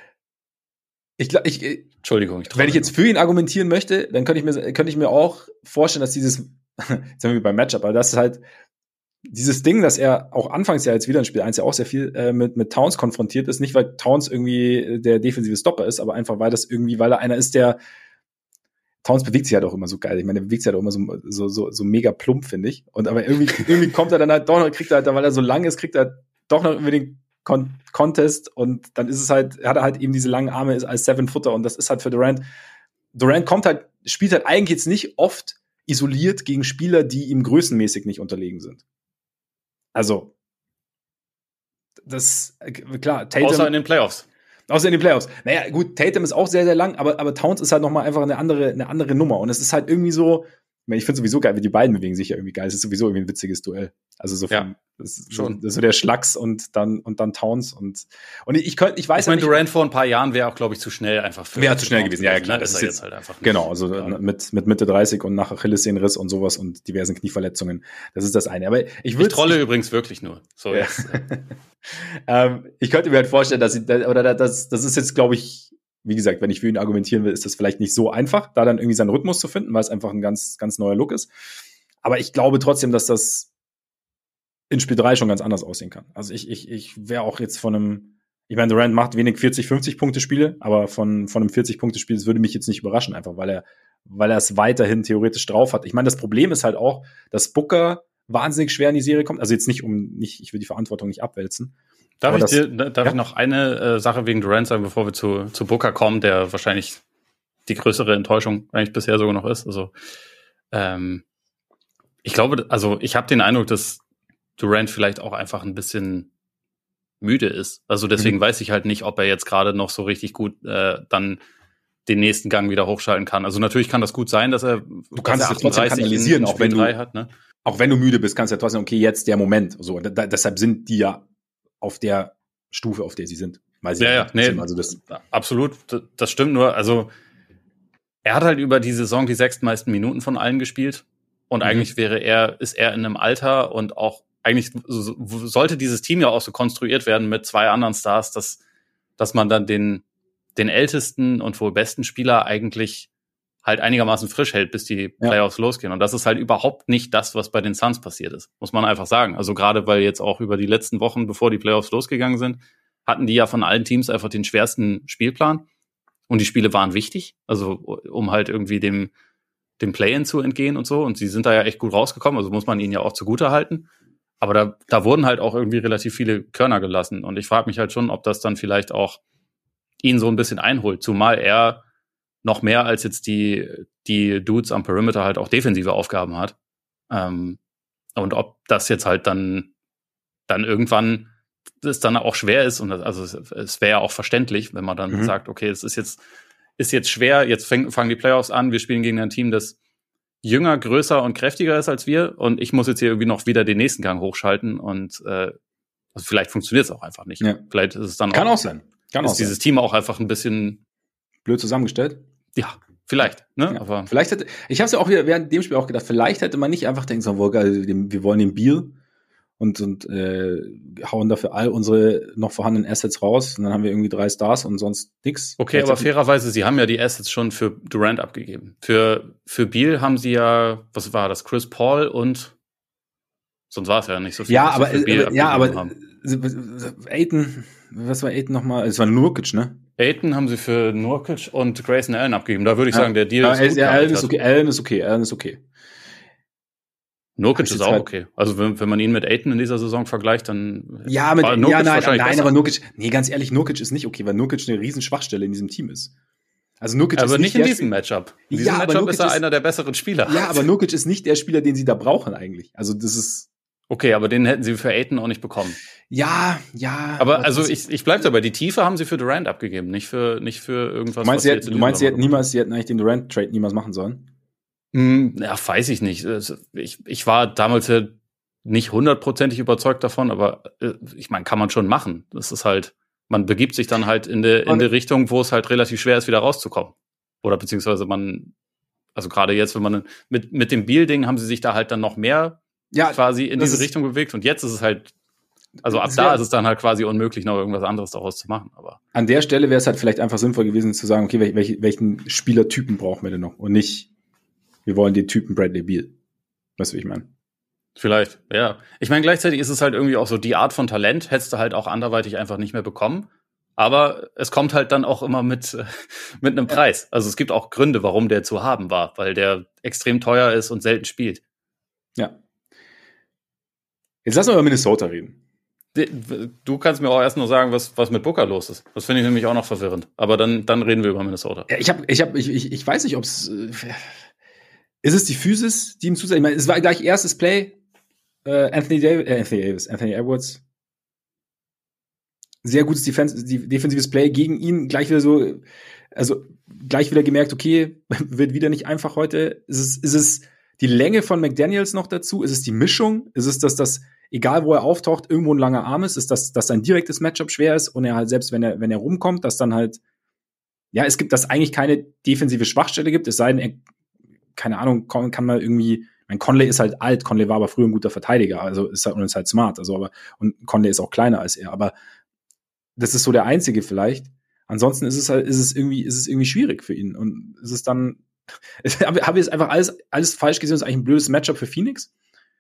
Ich glaube, ich, Entschuldigung, ich wenn ich jetzt für ihn argumentieren möchte, dann könnte ich mir, könnte ich mir auch vorstellen, dass dieses, jetzt sind wir beim Matchup, aber das ist halt dieses Ding, dass er auch anfangs ja jetzt wieder in Spiel eins ja auch sehr viel äh, mit, mit Towns konfrontiert ist. Nicht, weil Towns irgendwie der defensive Stopper ist, aber einfach, weil das irgendwie, weil er einer ist, der Towns bewegt sich halt auch immer so geil. Ich meine, der bewegt sich halt auch immer so, so, so, so mega plump, finde ich. Und aber irgendwie, irgendwie kommt er dann halt doch noch, kriegt er halt, weil er so lang ist, kriegt er doch noch über den Con- Contest und dann ist es halt, hat er halt eben diese langen Arme als Seven-Footer und das ist halt für Durant. Durant kommt halt, spielt halt eigentlich jetzt nicht oft isoliert gegen Spieler, die ihm größenmäßig nicht unterlegen sind. Also, das, klar, Tatum. Außer in den Playoffs. Außer in den Playoffs. Naja, gut, Tatum ist auch sehr, sehr lang, aber, aber Towns ist halt nochmal einfach eine andere, eine andere Nummer. Und es ist halt irgendwie so, ich meine, ich finde sowieso geil, wie die beiden bewegen sich ja irgendwie geil. Es ist sowieso irgendwie ein witziges Duell. Also so, ja, das ist schon. So, so der Schlacks und dann, und dann Towns und, und ich könnte, ich weiß ich mein, ja nicht. Durant vor ein paar Jahren wäre auch, glaube ich, zu schnell einfach für. Wäre zu schnell gewesen. Ja, ja, klar. Das ist jetzt halt einfach. Genau. Also ja. mit, mit Mitte dreißig und nach Achillessehnenriss und sowas und diversen Knieverletzungen. Das ist das eine. Aber ich würde. Ich trolle ich, übrigens wirklich nur. So ja. jetzt. ähm, ich könnte mir halt vorstellen, dass ich, oder das, das ist jetzt, glaube ich, wie gesagt, wenn ich für ihn argumentieren will, ist das vielleicht nicht so einfach, da dann irgendwie seinen Rhythmus zu finden, weil es einfach ein ganz, ganz neuer Look ist. Aber ich glaube trotzdem, dass das in Spiel drei schon ganz anders aussehen kann. Also ich, ich, ich wäre auch jetzt von einem, ich meine, Durant macht wenig vierzig, fünfzig Punkte Spiele, aber von, von einem vierzig Punkte Spiel, das würde mich jetzt nicht überraschen, einfach weil er, weil er es weiterhin theoretisch drauf hat. Ich meine, das Problem ist halt auch, dass Booker wahnsinnig schwer in die Serie kommt. Also jetzt nicht um, nicht, ich will die Verantwortung nicht abwälzen. Darf ich das, dir, darf ja? ich noch eine äh, Sache wegen Durant sagen, bevor wir zu, zu Booker kommen, der wahrscheinlich die größere Enttäuschung eigentlich bisher sogar noch ist. Also, ähm, ich glaube, also ich habe den Eindruck, dass Durant vielleicht auch einfach ein bisschen müde ist. Also deswegen mhm. weiß ich halt nicht, ob er jetzt gerade noch so richtig gut äh, dann den nächsten Gang wieder hochschalten kann. Also natürlich kann das gut sein, dass er du kannst es trotzdem kanalisieren, auch wenn du hat, ne? Auch wenn du müde bist, kannst du ja trotzdem, okay, jetzt der Moment. So, da, deshalb sind die ja auf der Stufe, auf der sie sind. Weil sie ja, ja, nee, also das absolut, das stimmt nur. Also er hat halt über die Saison die sechstmeisten Minuten von allen gespielt und mhm. eigentlich wäre er, ist er in einem Alter und auch eigentlich sollte dieses Team ja auch so konstruiert werden mit zwei anderen Stars, dass, dass man dann den, den ältesten und wohl besten Spieler eigentlich halt einigermaßen frisch hält, bis die Playoffs ja. losgehen. Und das ist halt überhaupt nicht das, was bei den Suns passiert ist, muss man einfach sagen. Also gerade weil jetzt auch über die letzten Wochen, bevor die Playoffs losgegangen sind, hatten die ja von allen Teams einfach den schwersten Spielplan. Und die Spiele waren wichtig, also um halt irgendwie dem, dem Play-In zu entgehen und so. Und sie sind da ja echt gut rausgekommen, also muss man ihnen ja auch zugute halten. Aber da, da wurden halt auch irgendwie relativ viele Körner gelassen. Und ich frage mich halt schon, ob das dann vielleicht auch ihn so ein bisschen einholt. Zumal er noch mehr als jetzt die, die Dudes am Perimeter halt auch defensive Aufgaben hat. Ähm, und ob das jetzt halt dann, dann irgendwann es dann auch schwer ist. Und das, also es, es wäre ja auch verständlich, wenn man dann mhm. sagt, okay, es ist jetzt, ist jetzt schwer, jetzt fäng, fangen die Playoffs an, wir spielen gegen ein Team, das jünger, größer und kräftiger ist als wir und ich muss jetzt hier irgendwie noch wieder den nächsten Gang hochschalten und äh, also vielleicht funktioniert es auch einfach nicht. Ja. Vielleicht ist es dann Kann auch, auch sein. Kann ist auch dieses sein. Team auch einfach ein bisschen blöd zusammengestellt. Ja, vielleicht. Ne? Ja. Aber vielleicht hätte, ich habe es ja auch wieder während dem Spiel auch gedacht, vielleicht hätte man nicht einfach denken sollen, wir wollen den Beal und, und äh, hauen dafür all unsere noch vorhandenen Assets raus und dann haben wir irgendwie drei Stars und sonst nix. Okay, Vielleicht aber fairerweise, sie haben ja die Assets schon für Durant abgegeben. Für, für Beal haben sie ja, was war das, Chris Paul und sonst war es ja nicht so viel. Ja, aber, aber ja, aber Ayton, was war Ayton nochmal? Es war Nurkic, ne? Ayton haben sie für Nurkic und Grayson Allen abgegeben. Da würde ich ja. sagen, der Deal ja, ist gut. Ja, Allen ist okay, Allen ist okay, Allen ist okay. Nurkic ist auch halt okay. Also wenn, wenn man ihn mit Ayton in dieser Saison vergleicht, dann ja, mit, Nurkic ja, nein, wahrscheinlich nein, besser. aber Nurkic, nee, ganz ehrlich, Nurkic ist nicht okay, weil Nurkic eine riesen Schwachstelle in diesem Team ist. Also Nurkic aber ist nicht nicht in diesem Matchup. In diesem ja, Matchup aber ist er ist, einer der besseren Spieler. Ja, aber Nurkic ist nicht der Spieler, den sie da brauchen eigentlich. Also das ist okay, aber den hätten sie für Ayton auch nicht bekommen. Ja, ja. Aber also ich, ich bleib dabei, die Tiefe haben sie für Durant abgegeben, nicht für, nicht für irgendwas. Du meinst, sie, hätten, du meinst sie hätten niemals, sie hätten eigentlich den Durant-Trade niemals machen sollen? Hm, ja, weiß ich nicht. Ich, ich war damals ja nicht hundertprozentig überzeugt davon, aber ich meine, kann man schon machen. Das ist halt, man begibt sich dann halt in der in der Richtung, wo es halt relativ schwer ist, wieder rauszukommen. Oder beziehungsweise man, also gerade jetzt, wenn man mit mit dem Beal-Ding haben sie sich da halt dann noch mehr ja, quasi in diese Richtung bewegt und jetzt ist es halt, also ab da ist es dann halt quasi unmöglich, noch irgendwas anderes daraus zu machen. Aber an der Stelle wäre es halt vielleicht einfach sinnvoll gewesen zu sagen, okay, welch, welchen Spielertypen brauchen wir denn noch und nicht, wir wollen den Typen Bradley Beal. Weißt du, wie ich meine? Vielleicht, ja. Ich meine, gleichzeitig ist es halt irgendwie auch so, die Art von Talent hättest du halt auch anderweitig einfach nicht mehr bekommen. Aber es kommt halt dann auch immer mit, mit einem Preis. Also es gibt auch Gründe, warum der zu haben war, weil der extrem teuer ist und selten spielt. Ja. Jetzt lass uns über Minnesota reden. Du kannst mir auch erst noch sagen, was, was mit Booker los ist. Das finde ich nämlich auch noch verwirrend. Aber dann, dann reden wir über Minnesota. Ja, ich hab, ich hab, ich, ich, ich weiß nicht, ob es, Ist es die Physis, die ihm zusagt? Ich meine, es war gleich erstes Play. Äh, Anthony Davis, äh, Anthony Davis, Anthony Edwards. Sehr gutes Defense, defensives Play gegen ihn. Gleich wieder so, also gleich wieder gemerkt, okay, wird wieder nicht einfach heute. Ist es, ist es die Länge von McDaniels noch dazu? Ist es die Mischung? Ist es, dass das, egal wo er auftaucht, irgendwo ein langer Arm ist? Ist das, dass sein direktes Matchup schwer ist und er halt selbst, wenn er, wenn er rumkommt, dass dann halt, ja, es gibt, dass eigentlich keine defensive Schwachstelle gibt, es sei denn, er, keine Ahnung, kann, kann man irgendwie, mein Conley ist halt alt, Conley war aber früher ein guter Verteidiger, also ist halt, und ist halt smart, also aber, und Conley ist auch kleiner als er, aber das ist so der einzige vielleicht. Ansonsten ist es halt, ist es irgendwie, ist es irgendwie schwierig für ihn. Und ist es dann, habe hab ich jetzt einfach alles, alles falsch gesehen, das ist eigentlich ein blödes Matchup für Phoenix?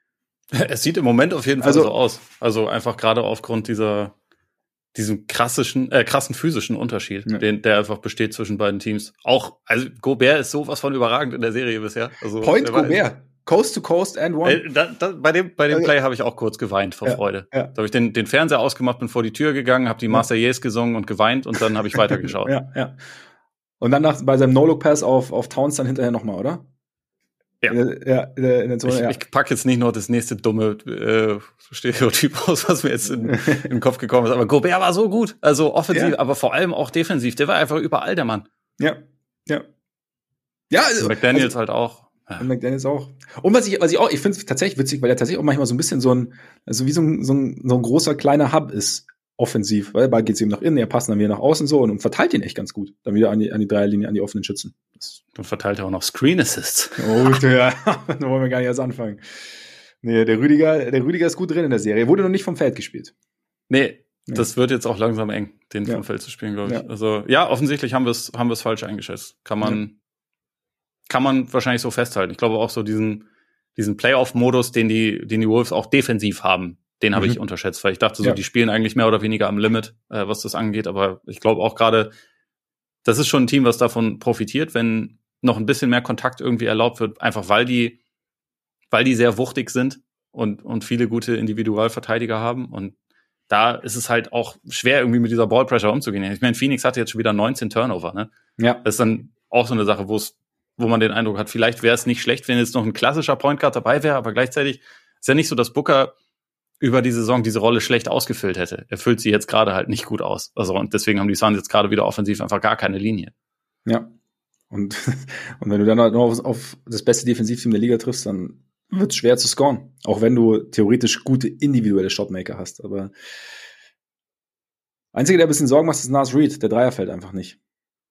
Es sieht im Moment auf jeden Fall also, so aus. Also einfach gerade aufgrund dieser, diesem krassischen, äh, krassen physischen Unterschied, ja. den, der einfach besteht zwischen beiden Teams. Auch, also Gobert ist sowas von überragend in der Serie bisher. Also, Point Gobert. Coast to Coast and One. Äh, da, da, bei dem, bei dem also, Play habe ich auch kurz geweint vor ja, Freude. Ja. Da habe ich den, den Fernseher ausgemacht, bin vor die Tür gegangen, habe die Marseillaise gesungen und geweint und dann habe ich weitergeschaut. ja, ja. Und dann nach, bei seinem No-Look-Pass auf, auf Towns dann hinterher nochmal, oder? Ja. In, ja, in der, in der Zone, ich, ja. ich packe jetzt nicht noch das nächste dumme äh, Stereotyp aus, was mir jetzt in, in den Kopf gekommen ist. Aber Gobert war so gut. Also offensiv, ja. aber vor allem auch defensiv. Der war einfach überall der Mann. Ja, ja. Ja, also, McDaniels also, halt auch. Ja. Und McDaniels auch. Und was ich, was ich auch, ich finde es tatsächlich witzig, weil er tatsächlich auch manchmal so ein bisschen so ein, also wie so ein, so ein, so ein großer kleiner Hub ist, offensiv, weil der Ball geht ihm nach innen, er passt dann wieder nach außen so und, und verteilt ihn echt ganz gut. Dann wieder an die, an die Dreierlinie, an die offenen Schützen. Das und verteilt er auch noch Screen Assists. Oh, ja, da wollen wir gar nicht erst anfangen. Nee, der Rüdiger, der Rüdiger ist gut drin in der Serie. Er wurde noch nicht vom Feld gespielt. Nee, ja. Das wird jetzt auch langsam eng, den ja. vom Feld zu spielen, glaube ich. Ja. Also, ja, offensichtlich haben wir es, haben wir es falsch eingeschätzt. Kann man, ja. kann man wahrscheinlich so festhalten. Ich glaube auch so diesen, diesen Playoff-Modus, den die, den die Wolves auch defensiv haben, den habe mhm. ich unterschätzt, weil ich dachte so, ja. die spielen eigentlich mehr oder weniger am Limit, äh, was das angeht. Aber ich glaube auch gerade, das ist schon ein Team, was davon profitiert, wenn noch ein bisschen mehr Kontakt irgendwie erlaubt wird, einfach weil die, weil die sehr wuchtig sind und, und viele gute Individualverteidiger haben. Und da ist es halt auch schwer, irgendwie mit dieser Ballpressure umzugehen. Ich meine, Phoenix hatte jetzt schon wieder neunzehn Turnover, ne? Ja. Das ist dann auch so eine Sache, wo es, wo man den Eindruck hat, vielleicht wäre es nicht schlecht, wenn jetzt noch ein klassischer Point Guard dabei wäre, aber gleichzeitig ist ja nicht so, dass Booker über die Saison diese Rolle schlecht ausgefüllt hätte. Er füllt sie jetzt gerade halt nicht gut aus. Also, und deswegen haben die Suns jetzt gerade wieder offensiv einfach gar keine Linie. Ja. Und, und wenn du dann halt noch auf, auf das beste Defensivteam der Liga triffst, dann wird es schwer zu scoren. Auch wenn du theoretisch gute individuelle Shotmaker hast. Aber einzige, der ein bisschen Sorgen macht, ist Nas Reed. Der Dreier fällt einfach nicht.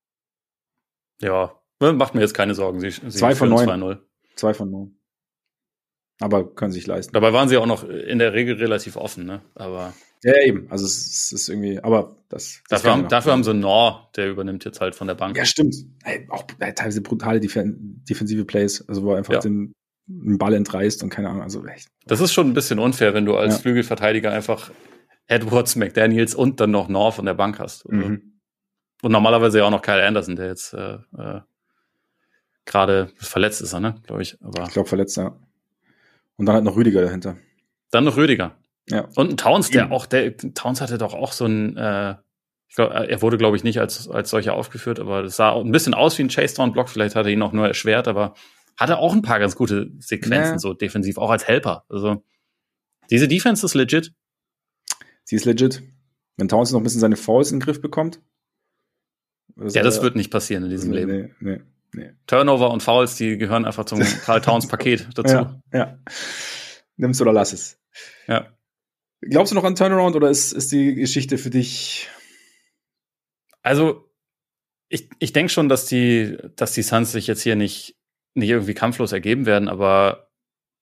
Ja, macht mir jetzt keine Sorgen. Sie, sie zwei von neun. zwei null. Zwei von neun. Aber können sich leisten. Dabei waren sie auch noch in der Regel relativ offen, ne? Aber ja, eben. Also es, es ist irgendwie, aber das. das dafür haben, dafür haben sie Nor, der übernimmt jetzt halt von der Bank. Ja, stimmt. Hey, auch hey, teilweise brutale Def- defensive Plays, also wo er einfach ja. den, den Ball entreißt und keine Ahnung. Also echt. Das ist schon ein bisschen unfair, wenn du als ja. Flügelverteidiger einfach Edwards, McDaniels und dann noch Nor von der Bank hast. Also. Mhm. Und normalerweise ja auch noch Kyle Anderson, der jetzt äh, äh, gerade verletzt ist, er, ne? Glaube ich. Aber ich glaube verletzt, ja. Und dann halt noch Rüdiger dahinter. Dann noch Rüdiger. Ja. Und ein Towns, der auch, der Towns hatte doch auch so ein, äh, ich glaube, er wurde, glaube ich, nicht als, als solcher aufgeführt, aber das sah ein bisschen aus wie ein Chase-Down-Block, vielleicht hat er ihn auch nur erschwert, aber hatte auch ein paar ganz gute Sequenzen, ja. so defensiv, auch als Helper. Also, diese Defense ist legit. Sie ist legit. Wenn Towns noch ein bisschen seine Fouls in den Griff bekommt. Das ja, das er, wird nicht passieren in diesem nee, Leben. Nee, nee. Nee. Turnover und Fouls, die gehören einfach zum Karl Towns Paket dazu. Ja, ja. Nimm's oder lass es. Ja. Glaubst du noch an Turnaround oder ist, ist die Geschichte für dich? Also, ich, ich denke schon, dass die, dass die Suns sich jetzt hier nicht, nicht irgendwie kampflos ergeben werden, aber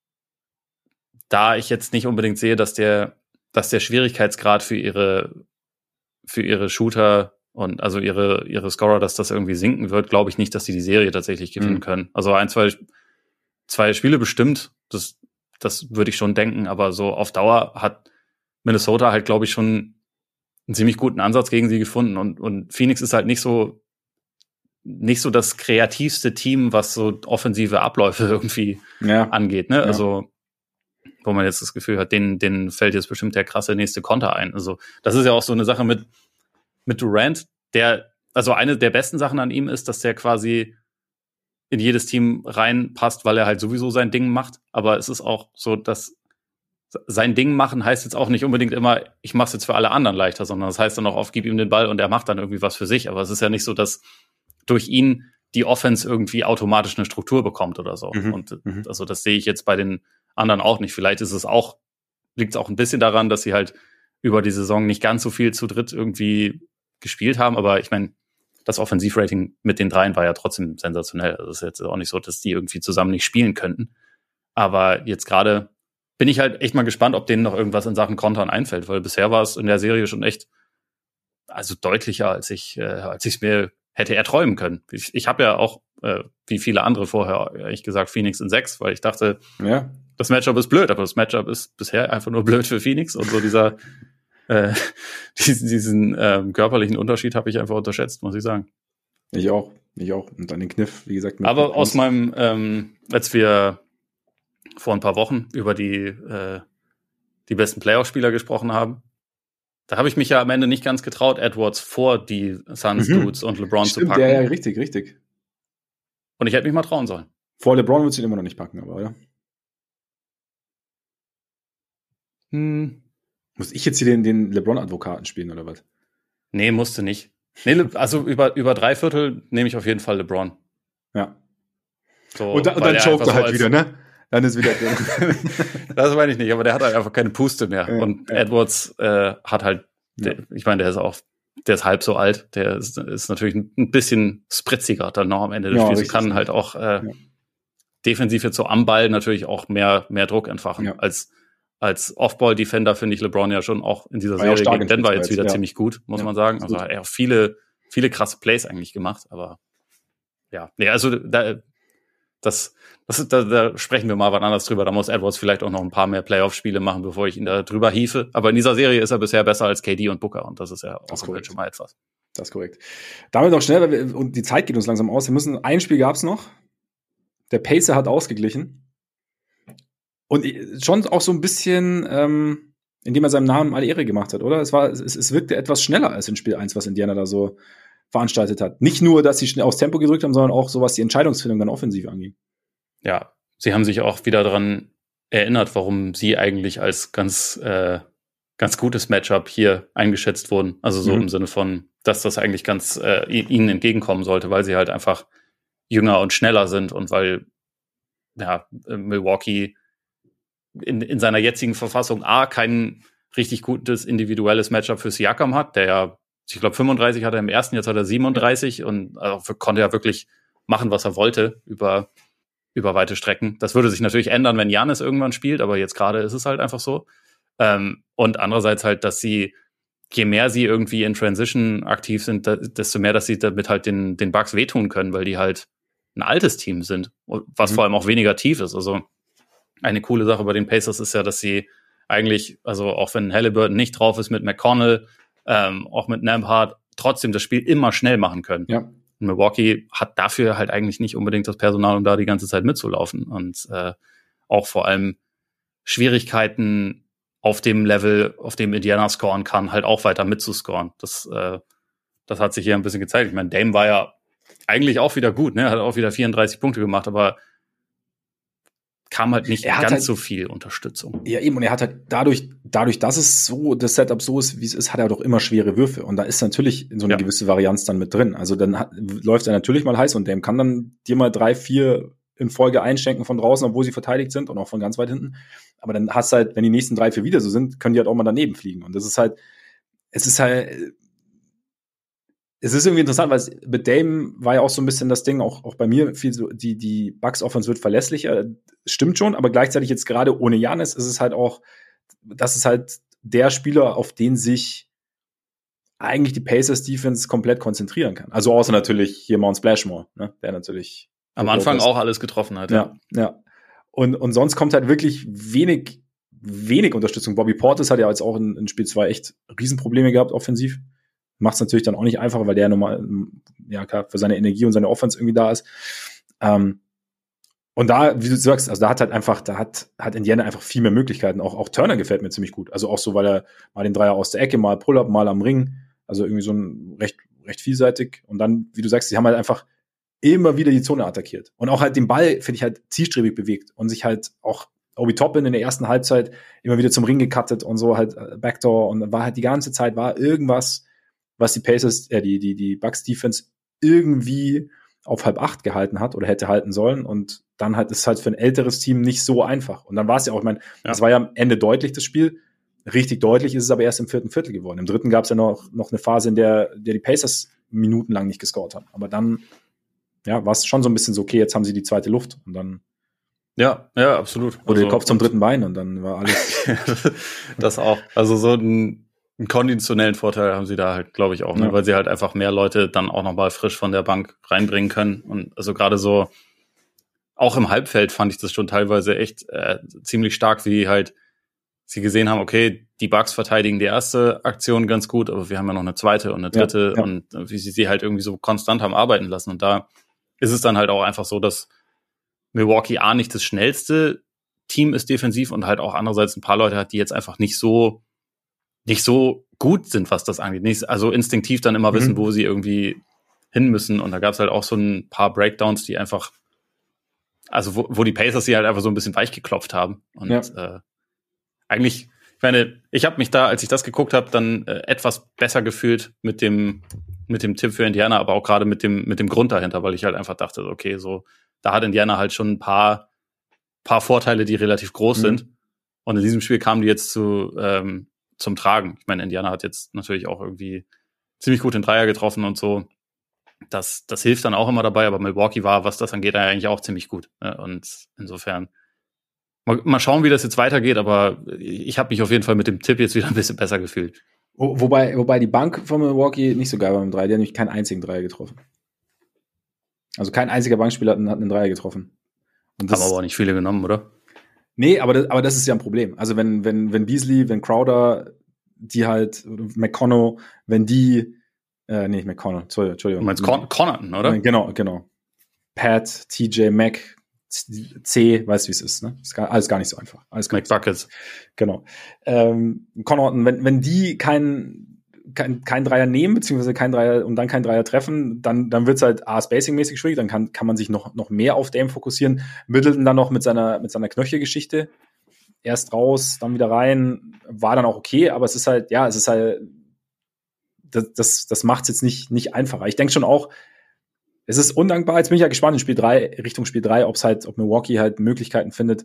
da ich jetzt nicht unbedingt sehe, dass der, dass der Schwierigkeitsgrad für ihre, für ihre Shooter und also ihre, ihre Scorer, dass das irgendwie sinken wird, glaube ich nicht, dass sie die Serie tatsächlich gewinnen mhm. können. Also ein, zwei, zwei Spiele bestimmt, das, das würde ich schon denken, aber so auf Dauer hat Minnesota halt, glaube ich, schon einen ziemlich guten Ansatz gegen sie gefunden und, und Phoenix ist halt nicht so, nicht so das kreativste Team, was so offensive Abläufe irgendwie ja. angeht, ne? Ja. Also, wo man jetzt das Gefühl hat, denen, denen fällt jetzt bestimmt der krasse nächste Konter ein. Also, das ist ja auch so eine Sache mit, mit Durant, der, also eine der besten Sachen an ihm ist, dass der quasi in jedes Team reinpasst, weil er halt sowieso sein Ding macht. Aber es ist auch so, dass sein Ding machen heißt jetzt auch nicht unbedingt immer, ich mach's jetzt für alle anderen leichter, sondern das heißt dann auch oft, gib ihm den Ball und er macht dann irgendwie was für sich. Aber es ist ja nicht so, dass durch ihn die Offense irgendwie automatisch eine Struktur bekommt oder so. Mhm. Und Mhm. also das sehe ich jetzt bei den anderen auch nicht. Vielleicht ist es auch, liegt es auch ein bisschen daran, dass sie halt über die Saison nicht ganz so viel zu dritt irgendwie gespielt haben. Aber ich meine, das Offensivrating mit den dreien war ja trotzdem sensationell. Also es ist jetzt auch nicht so, dass die irgendwie zusammen nicht spielen könnten. Aber jetzt gerade bin ich halt echt mal gespannt, ob denen noch irgendwas in Sachen Kontern einfällt, weil bisher war es in der Serie schon echt, also deutlicher, als ich äh, als ich es mir hätte erträumen können. Ich, ich habe ja auch, äh, wie viele andere vorher, ehrlich gesagt, Phoenix in sechs, weil ich dachte, ja. das Matchup ist blöd, aber das Matchup ist bisher einfach nur blöd für Phoenix und so dieser äh, diesen, diesen ähm, körperlichen Unterschied habe ich einfach unterschätzt, muss ich sagen. Ich auch, ich auch. Und dann den Kniff, wie gesagt. Mit aber aus meinem, ähm, als wir vor ein paar Wochen über die äh, die besten Playoff-Spieler gesprochen haben, da habe ich mich ja am Ende nicht ganz getraut, Edwards vor die Suns, mhm. Dudes und LeBron Stimmt, zu packen. Ja, ja, richtig, richtig. Und ich hätte mich mal trauen sollen. Vor LeBron würdest du ihn immer noch nicht packen, aber oder? Hm. Muss ich jetzt hier den, den LeBron-Advokaten spielen, oder was? Nee, musste nicht. Nee, also über, über drei Viertel nehme ich auf jeden Fall LeBron. Ja. So, und, da, und dann choked er halt wieder, ne? Dann ist wieder das meine ich nicht, aber der hat halt einfach keine Puste mehr. Ja, und ja. Edwards äh, hat halt, der, ja. ich meine, der ist auch, der ist halb so alt, der ist, ist natürlich ein bisschen spritziger dann noch am Ende des ja, Spiels. Kann halt auch äh, ja. defensiv jetzt so am Ball natürlich auch mehr, mehr Druck entfachen. Ja. Als, als Off-Ball-Defender finde ich LeBron ja schon auch in dieser Serie gegen Denver jetzt wieder ja. ziemlich gut, muss ja. man sagen. Also er hat auch viele, viele krasse Plays eigentlich gemacht, aber ja, nee, also da, das, das ist, da, da sprechen wir mal wann anders drüber. Da muss Edwards vielleicht auch noch ein paar mehr Playoff-Spiele machen, bevor ich ihn da drüber hiefe. Aber in dieser Serie ist er bisher besser als K D und Booker und das ist ja auch schon mal etwas. Das ist korrekt. Damit auch schnell, weil wir, und die Zeit geht uns langsam aus. Wir müssen, ein Spiel gab's noch. Der Pacer hat ausgeglichen. Und schon auch so ein bisschen, ähm, indem er seinem Namen alle Ehre gemacht hat, oder? Es war, es, es wirkte etwas schneller als in Spiel eins, was Indiana da so veranstaltet hat. Nicht nur, dass sie schnell aufs Tempo gedrückt haben, sondern auch so, was die Entscheidungsfindung dann offensiv anging. Ja, sie haben sich auch wieder daran erinnert, warum sie eigentlich als ganz, äh, ganz gutes Matchup hier eingeschätzt wurden. Also so mhm. im Sinne von, dass das eigentlich ganz äh, ihnen entgegenkommen sollte, weil sie halt einfach jünger und schneller sind und weil ja Milwaukee in, in seiner jetzigen Verfassung A kein richtig gutes individuelles Matchup für Siakam hat, der ja, ich glaube fünfunddreißig hat er im ersten, jetzt hat er siebenunddreißig und also konnte ja wirklich machen, was er wollte über über weite Strecken. Das würde sich natürlich ändern, wenn Giannis irgendwann spielt, aber jetzt gerade ist es halt einfach so. Ähm, und andererseits halt, dass sie, je mehr sie irgendwie in Transition aktiv sind, desto mehr, dass sie damit halt den, den Bucks wehtun können, weil die halt ein altes Team sind, was mhm. vor allem auch weniger tief ist. Also eine coole Sache bei den Pacers ist ja, dass sie eigentlich, also auch wenn Halliburton nicht drauf ist mit McConnell, ähm, auch mit Nembhard, trotzdem das Spiel immer schnell machen können. Ja. Milwaukee hat dafür halt eigentlich nicht unbedingt das Personal, um da die ganze Zeit mitzulaufen. Und äh, auch vor allem Schwierigkeiten auf dem Level, auf dem Indiana scoren kann, halt auch weiter mitzuscoren. Das, äh, das hat sich hier ein bisschen gezeigt. Ich meine, Dame war ja eigentlich auch wieder gut, ne? Hat auch wieder vierunddreißig Punkte gemacht, aber kam halt nicht ganz halt, so viel Unterstützung. Ja, eben, und er hat halt dadurch, dadurch, dass es so, das Setup so ist, wie es ist, hat er doch immer schwere Würfe. Und da ist natürlich so eine ja. gewisse Varianz dann mit drin. Also dann hat, läuft er natürlich mal heiß und Dame kann dann dir mal drei, vier in Folge einschenken von draußen, obwohl sie verteidigt sind und auch von ganz weit hinten. Aber dann hast du halt, wenn die nächsten drei, vier wieder so sind, können die halt auch mal daneben fliegen. Und das ist halt, es ist halt, es ist irgendwie interessant, weil es, mit Dame war ja auch so ein bisschen das Ding, auch, auch bei mir, viel so, die, die Bucks-Offense wird verlässlicher, stimmt schon, aber gleichzeitig jetzt gerade ohne Giannis ist es halt auch, das ist halt der Spieler, auf den sich eigentlich die Pacers-Defense komplett konzentrieren kann. Also außer natürlich hier Mount Splashmore, ne, der natürlich am Anfang auch alles getroffen hat. Ja, ja. ja. Und, und sonst kommt halt wirklich wenig, wenig Unterstützung. Bobby Portis hat ja jetzt auch in, in Spiel zwei echt Riesenprobleme gehabt, offensiv. Macht es natürlich dann auch nicht einfacher, weil der nochmal, ja klar, für seine Energie und seine Offense irgendwie da ist. Ähm, und da, wie du sagst, also da hat halt einfach, da hat, hat Indiana einfach viel mehr Möglichkeiten. Auch, auch Turner gefällt mir ziemlich gut. Also auch so, weil er mal den Dreier aus der Ecke, mal Pull-Up, mal am Ring. Also irgendwie so ein recht, recht vielseitig. Und dann, wie du sagst, sie haben halt einfach immer wieder die Zone attackiert. Und auch halt den Ball, finde ich, halt zielstrebig bewegt und sich halt auch Obi Toppin in der ersten Halbzeit immer wieder zum Ring gecuttet und so halt Backdoor und war halt die ganze Zeit war irgendwas, was die Pacers, äh, die, die, die Bucks Defense irgendwie auf halb acht gehalten hat oder hätte halten sollen und dann halt ist halt für ein älteres Team nicht so einfach. Und dann war es ja auch, ich meine, das war ja am Ende deutlich, das Spiel. Richtig deutlich ist es aber erst im vierten Viertel geworden. Im dritten gab es ja noch, noch eine Phase, in der, der die Pacers minutenlang nicht gescored haben. Aber dann, ja, war es schon so ein bisschen so, okay, jetzt haben sie die zweite Luft und dann Ja, ja, absolut. Oder also, den Kopf zum dritten Bein und dann war alles. Das auch. Also so einen, einen konditionellen Vorteil haben sie da halt, glaube ich, auch, ne? Ja. Weil sie halt einfach mehr Leute dann auch nochmal frisch von der Bank reinbringen können. Und also gerade so, auch im Halbfeld fand ich das schon teilweise echt äh, ziemlich stark, wie halt sie gesehen haben, okay, die Bucks verteidigen die erste Aktion ganz gut, aber wir haben ja noch eine zweite und eine dritte ja, ja. und wie sie sie halt irgendwie so konstant haben arbeiten lassen. Und da ist es dann halt auch einfach so, dass Milwaukee A nicht das schnellste Team ist defensiv und halt auch andererseits ein paar Leute hat, die jetzt einfach nicht so nicht so gut sind, was das angeht. Nicht, also instinktiv dann immer mhm. wissen, wo sie irgendwie hin müssen. Und da gab es halt auch so ein paar Breakdowns, die einfach, also wo, wo die Pacers sie halt einfach so ein bisschen weich geklopft haben. Und ja. äh, eigentlich, ich meine, ich habe mich da, als ich das geguckt habe, dann äh, etwas besser gefühlt mit dem mit dem Tipp für Indiana, aber auch gerade mit dem mit dem Grund dahinter, weil ich halt einfach dachte, okay, so da hat Indiana halt schon ein paar, paar Vorteile, die relativ groß mhm. sind. Und in diesem Spiel kamen die jetzt zu, ähm, zum Tragen. Ich meine, Indiana hat jetzt natürlich auch irgendwie ziemlich gut den Dreier getroffen und so. Das, das hilft dann auch immer dabei, aber Milwaukee war, was das angeht, eigentlich auch ziemlich gut. Und insofern mal, mal schauen, wie das jetzt weitergeht, aber ich habe mich auf jeden Fall mit dem Tipp jetzt wieder ein bisschen besser gefühlt. Wo, wobei, wobei die Bank von Milwaukee nicht so geil war mit dem Dreier, die hat nämlich keinen einzigen Dreier getroffen. Also kein einziger Bankspieler hat einen, hat einen Dreier getroffen. Und das, haben aber auch nicht viele genommen, oder? Nee, aber das, aber das ist ja ein Problem. Also wenn, wenn, wenn Beasley, wenn Crowder, die halt, McConnell, wenn die, äh, nee, McConnell, sorry, Entschuldigung. Du meinst Con- Connaughton, oder? Genau, genau. Pat, T J, Mac, C, weißt du, wie es ist, ne? Ist gar, alles gar nicht so einfach. Alles McBuckets. Genau. Ähm, Connaughton, wenn, wenn die keinen, kein, kein Dreier nehmen, beziehungsweise kein Dreier und dann kein Dreier treffen, dann, dann wird's halt A, spacing-mäßig schwierig, dann kann, kann man sich noch, noch mehr auf Dame fokussieren. Middleton dann noch mit seiner, mit seiner Knöchelgeschichte. Erst raus, dann wieder rein, war dann auch okay, aber es ist halt, ja, es ist halt, das, das, das macht's jetzt nicht, nicht einfacher. Ich denke schon auch, es ist undankbar. Jetzt bin ich ja gespannt in Spiel drei, Richtung Spiel drei, ob's halt, ob Milwaukee halt Möglichkeiten findet,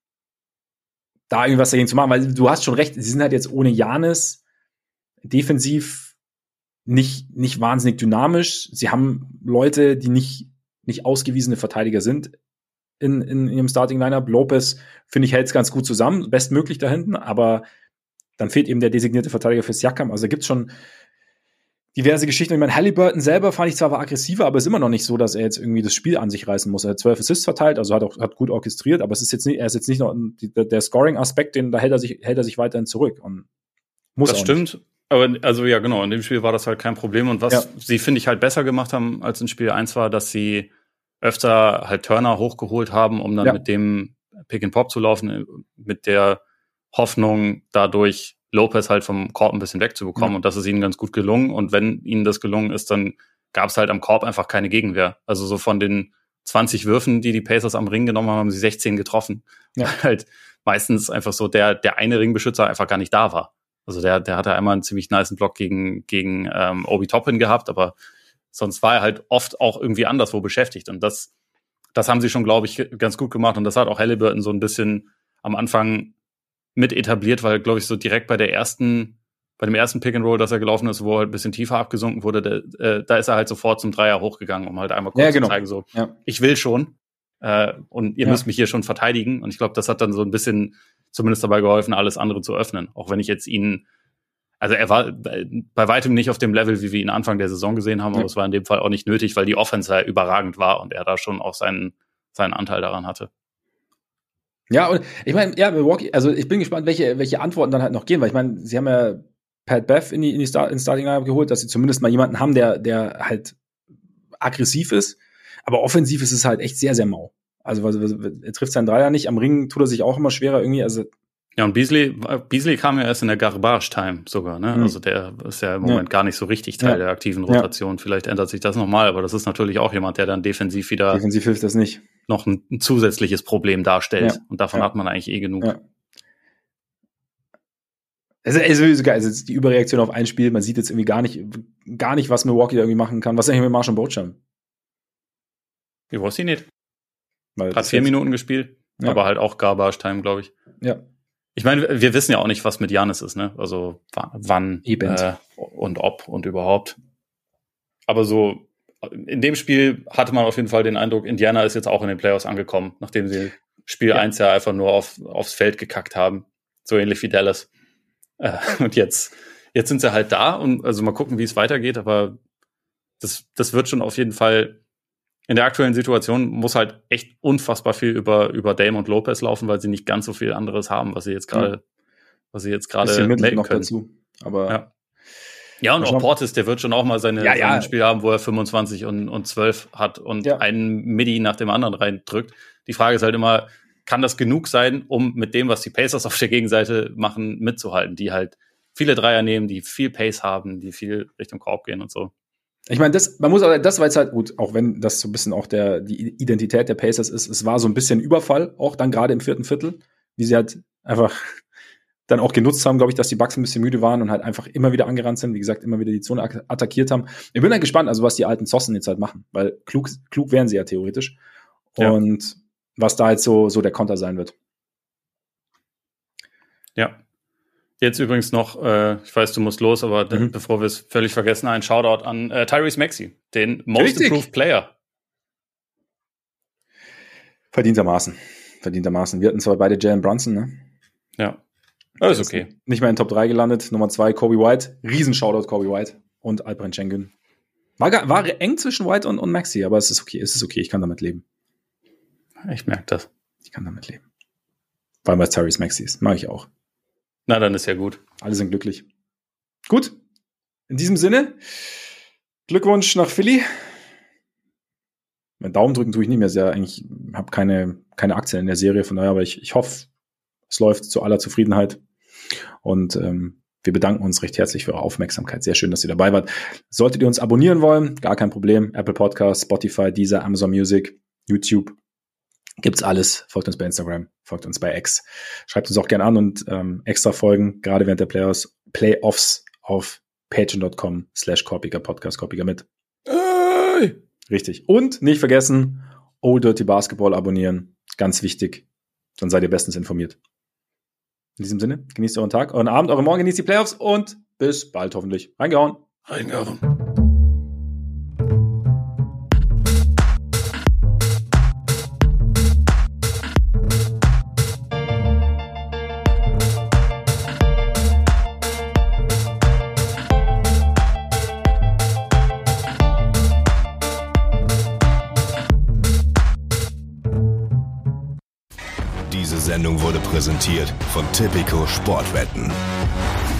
da irgendwas dagegen zu machen, weil du hast schon recht, sie sind halt jetzt ohne Giannis defensiv nicht, nicht wahnsinnig dynamisch. Sie haben Leute, die nicht, nicht ausgewiesene Verteidiger sind in, in, in ihrem Starting-Lineup. Lopez, finde ich, hält es ganz gut zusammen, bestmöglich da hinten, aber dann fehlt eben der designierte Verteidiger für Siakam. Also da gibt's schon diverse Geschichten. Ich meine, Halliburton selber fand ich zwar war aggressiver, aber ist immer noch nicht so, dass er jetzt irgendwie das Spiel an sich reißen muss. Er hat zwölf Assists verteilt, also hat auch hat gut orchestriert, aber es ist jetzt nicht, er ist jetzt nicht noch der, der Scoring-Aspekt, den da hält er sich hält er sich weiterhin zurück und muss das auch stimmt. Nicht. Aber also ja, genau, in dem Spiel war das halt kein Problem. Und was ja. sie, finde ich, halt besser gemacht haben als in Spiel eins war, dass sie öfter halt Turner hochgeholt haben, um dann ja. mit dem Pick and Pop zu laufen, mit der Hoffnung, dadurch Lopez halt vom Korb ein bisschen wegzubekommen. Ja. Und das ist ihnen ganz gut gelungen. Und wenn ihnen das gelungen ist, dann gab es halt am Korb einfach keine Gegenwehr. Also so von den zwanzig Würfen, die die Pacers am Ring genommen haben, haben sie sechzehn getroffen. Ja. Halt meistens einfach so der, der eine Ringbeschützer einfach gar nicht da war. Also der, der hatte einmal einen ziemlich nicen Block gegen, gegen ähm, Obi Toppin gehabt, aber sonst war er halt oft auch irgendwie anderswo beschäftigt. Und das, das haben sie schon, glaube ich, ganz gut gemacht. Und das hat auch Halliburton so ein bisschen am Anfang mit etabliert, weil, glaube ich, so direkt bei der ersten, bei dem ersten Pick and Roll, das er gelaufen ist, wo er halt ein bisschen tiefer abgesunken wurde, der, äh, da ist er halt sofort zum Dreier hochgegangen, um halt einmal kurz ja, genau. zu zeigen, so, ja. ich will schon. Äh, und ihr ja. müsst mich hier schon verteidigen. Und ich glaube, das hat dann so ein bisschen zumindest dabei geholfen, alles andere zu öffnen. Auch wenn ich jetzt ihn, also er war bei weitem nicht auf dem Level, wie wir ihn Anfang der Saison gesehen haben, ja. aber es war in dem Fall auch nicht nötig, weil die Offense halt überragend war und er da schon auch seinen, seinen Anteil daran hatte. Ja, und ich meine, ja, Milwaukee, also ich bin gespannt, welche, welche Antworten dann halt noch gehen, weil ich meine, sie haben ja Pat Bev in die, in die Start, in Starting Lineup geholt, dass sie zumindest mal jemanden haben, der, der halt aggressiv ist, aber offensiv ist es halt echt sehr, sehr mau. Also er trifft seinen Dreier nicht, am Ring tut er sich auch immer schwerer irgendwie, also Ja, und Beasley, Beasley kam ja erst in der Garbage-Time sogar, ne? Mhm. Also der ist ja im Moment ja. gar nicht so richtig Teil ja. der aktiven Rotation. Ja. Vielleicht ändert sich das nochmal, aber das ist natürlich auch jemand, der dann defensiv wieder defensiv hilft das nicht. noch ein, ein zusätzliches Problem darstellt. Ja. Und davon ja. hat man eigentlich eh genug. Ja. Es ist sowieso geil. Also die Überreaktion auf ein Spiel, man sieht jetzt irgendwie gar nicht, gar nicht, was Milwaukee da irgendwie machen kann. Was ist eigentlich mit Marshall Beauchamp? Ich weiß ihn nicht. Weil hat vier Minuten gespielt, ja. aber halt auch Garbage-Time, glaube ich. Ja. Ich meine, wir wissen ja auch nicht, was mit Giannis ist, ne? Also wann äh, und ob und überhaupt. Aber so in dem Spiel hatte man auf jeden Fall den Eindruck, Indiana ist jetzt auch in den Playoffs angekommen, nachdem sie Spiel ja. eins ja einfach nur auf, aufs Feld gekackt haben. So ähnlich wie Dallas. Äh, und jetzt, jetzt sind sie halt da und also mal gucken, wie es weitergeht, aber das, das wird schon auf jeden Fall in der aktuellen Situation muss halt echt unfassbar viel über, über Dame und Lopez laufen, weil sie nicht ganz so viel anderes haben, was sie jetzt gerade, ja. was sie jetzt gerade melden noch können. Dazu. Aber ja. ja, und auch Portis, der wird schon auch mal seine, ja, ja. seine Spiele haben, wo er fünfundzwanzig und, und zwölf hat und ja. einen Midi nach dem anderen reindrückt. Die Frage ist halt immer, kann das genug sein, um mit dem, was die Pacers auf der Gegenseite machen, mitzuhalten, die halt viele Dreier nehmen, die viel Pace haben, die viel Richtung Korb gehen und so. Ich meine, das, man muss aber, das war jetzt halt gut, auch wenn das so ein bisschen auch der, die Identität der Pacers ist, es war so ein bisschen Überfall, auch dann gerade im vierten Viertel, wie sie halt einfach dann auch genutzt haben, glaube ich, dass die Bucks ein bisschen müde waren und halt einfach immer wieder angerannt sind, wie gesagt, immer wieder die Zone attackiert haben. Ich bin dann gespannt, also was die alten Zossen jetzt halt machen, weil klug, klug wären sie ja theoretisch. Ja. Und was da jetzt so, so der Konter sein wird. Ja. Jetzt übrigens noch, äh, ich weiß, du musst los, aber mhm. bevor wir es völlig vergessen, ein Shoutout an äh, Tyrese Maxey, den Most Richtig. Improved Player. Verdientermaßen. Verdientermaßen. Wir hatten zwar beide Jalen Brunson, ne? Ja. Alles okay. Nicht mehr in Top drei gelandet. Nummer zwei, Kobe White. Riesen Shoutout, Kobe White. Und Alperen Şengün. War, war eng zwischen White und, und Maxey, aber es ist okay. Es ist okay. Ich kann damit leben. Ich merke das. Ich kann damit leben. Vor allem, weil es Tyrese Maxey ist. Mag ich auch. Na, dann ist ja gut. Alle sind glücklich. Gut. In diesem Sinne, Glückwunsch nach Philly. Mein Daumen drücken tue ich nicht mehr sehr. Eigentlich habe keine, keine Aktien in der Serie, von daher, aber ich, ich hoffe, es läuft zu aller Zufriedenheit. Und ähm, wir bedanken uns recht herzlich für eure Aufmerksamkeit. Sehr schön, dass ihr dabei wart. Solltet ihr uns abonnieren wollen, gar kein Problem. Apple Podcasts, Spotify, Deezer, Amazon Music, YouTube. Gibt's alles. Folgt uns bei Instagram, folgt uns bei X. Schreibt uns auch gerne an und ähm, extra Folgen, gerade während der Playoffs, Playoffs auf patreon.com slash Korpiger Podcast, Korpiger mit. Hey. Richtig. Und nicht vergessen, Oh Dirty Basketball abonnieren. Ganz wichtig. Dann seid ihr bestens informiert. In diesem Sinne, genießt euren Tag, euren Abend, euren Morgen, genießt die Playoffs und bis bald hoffentlich. Reingehauen. Reingehauen. Diese Sendung wurde präsentiert von Tipico Sportwetten.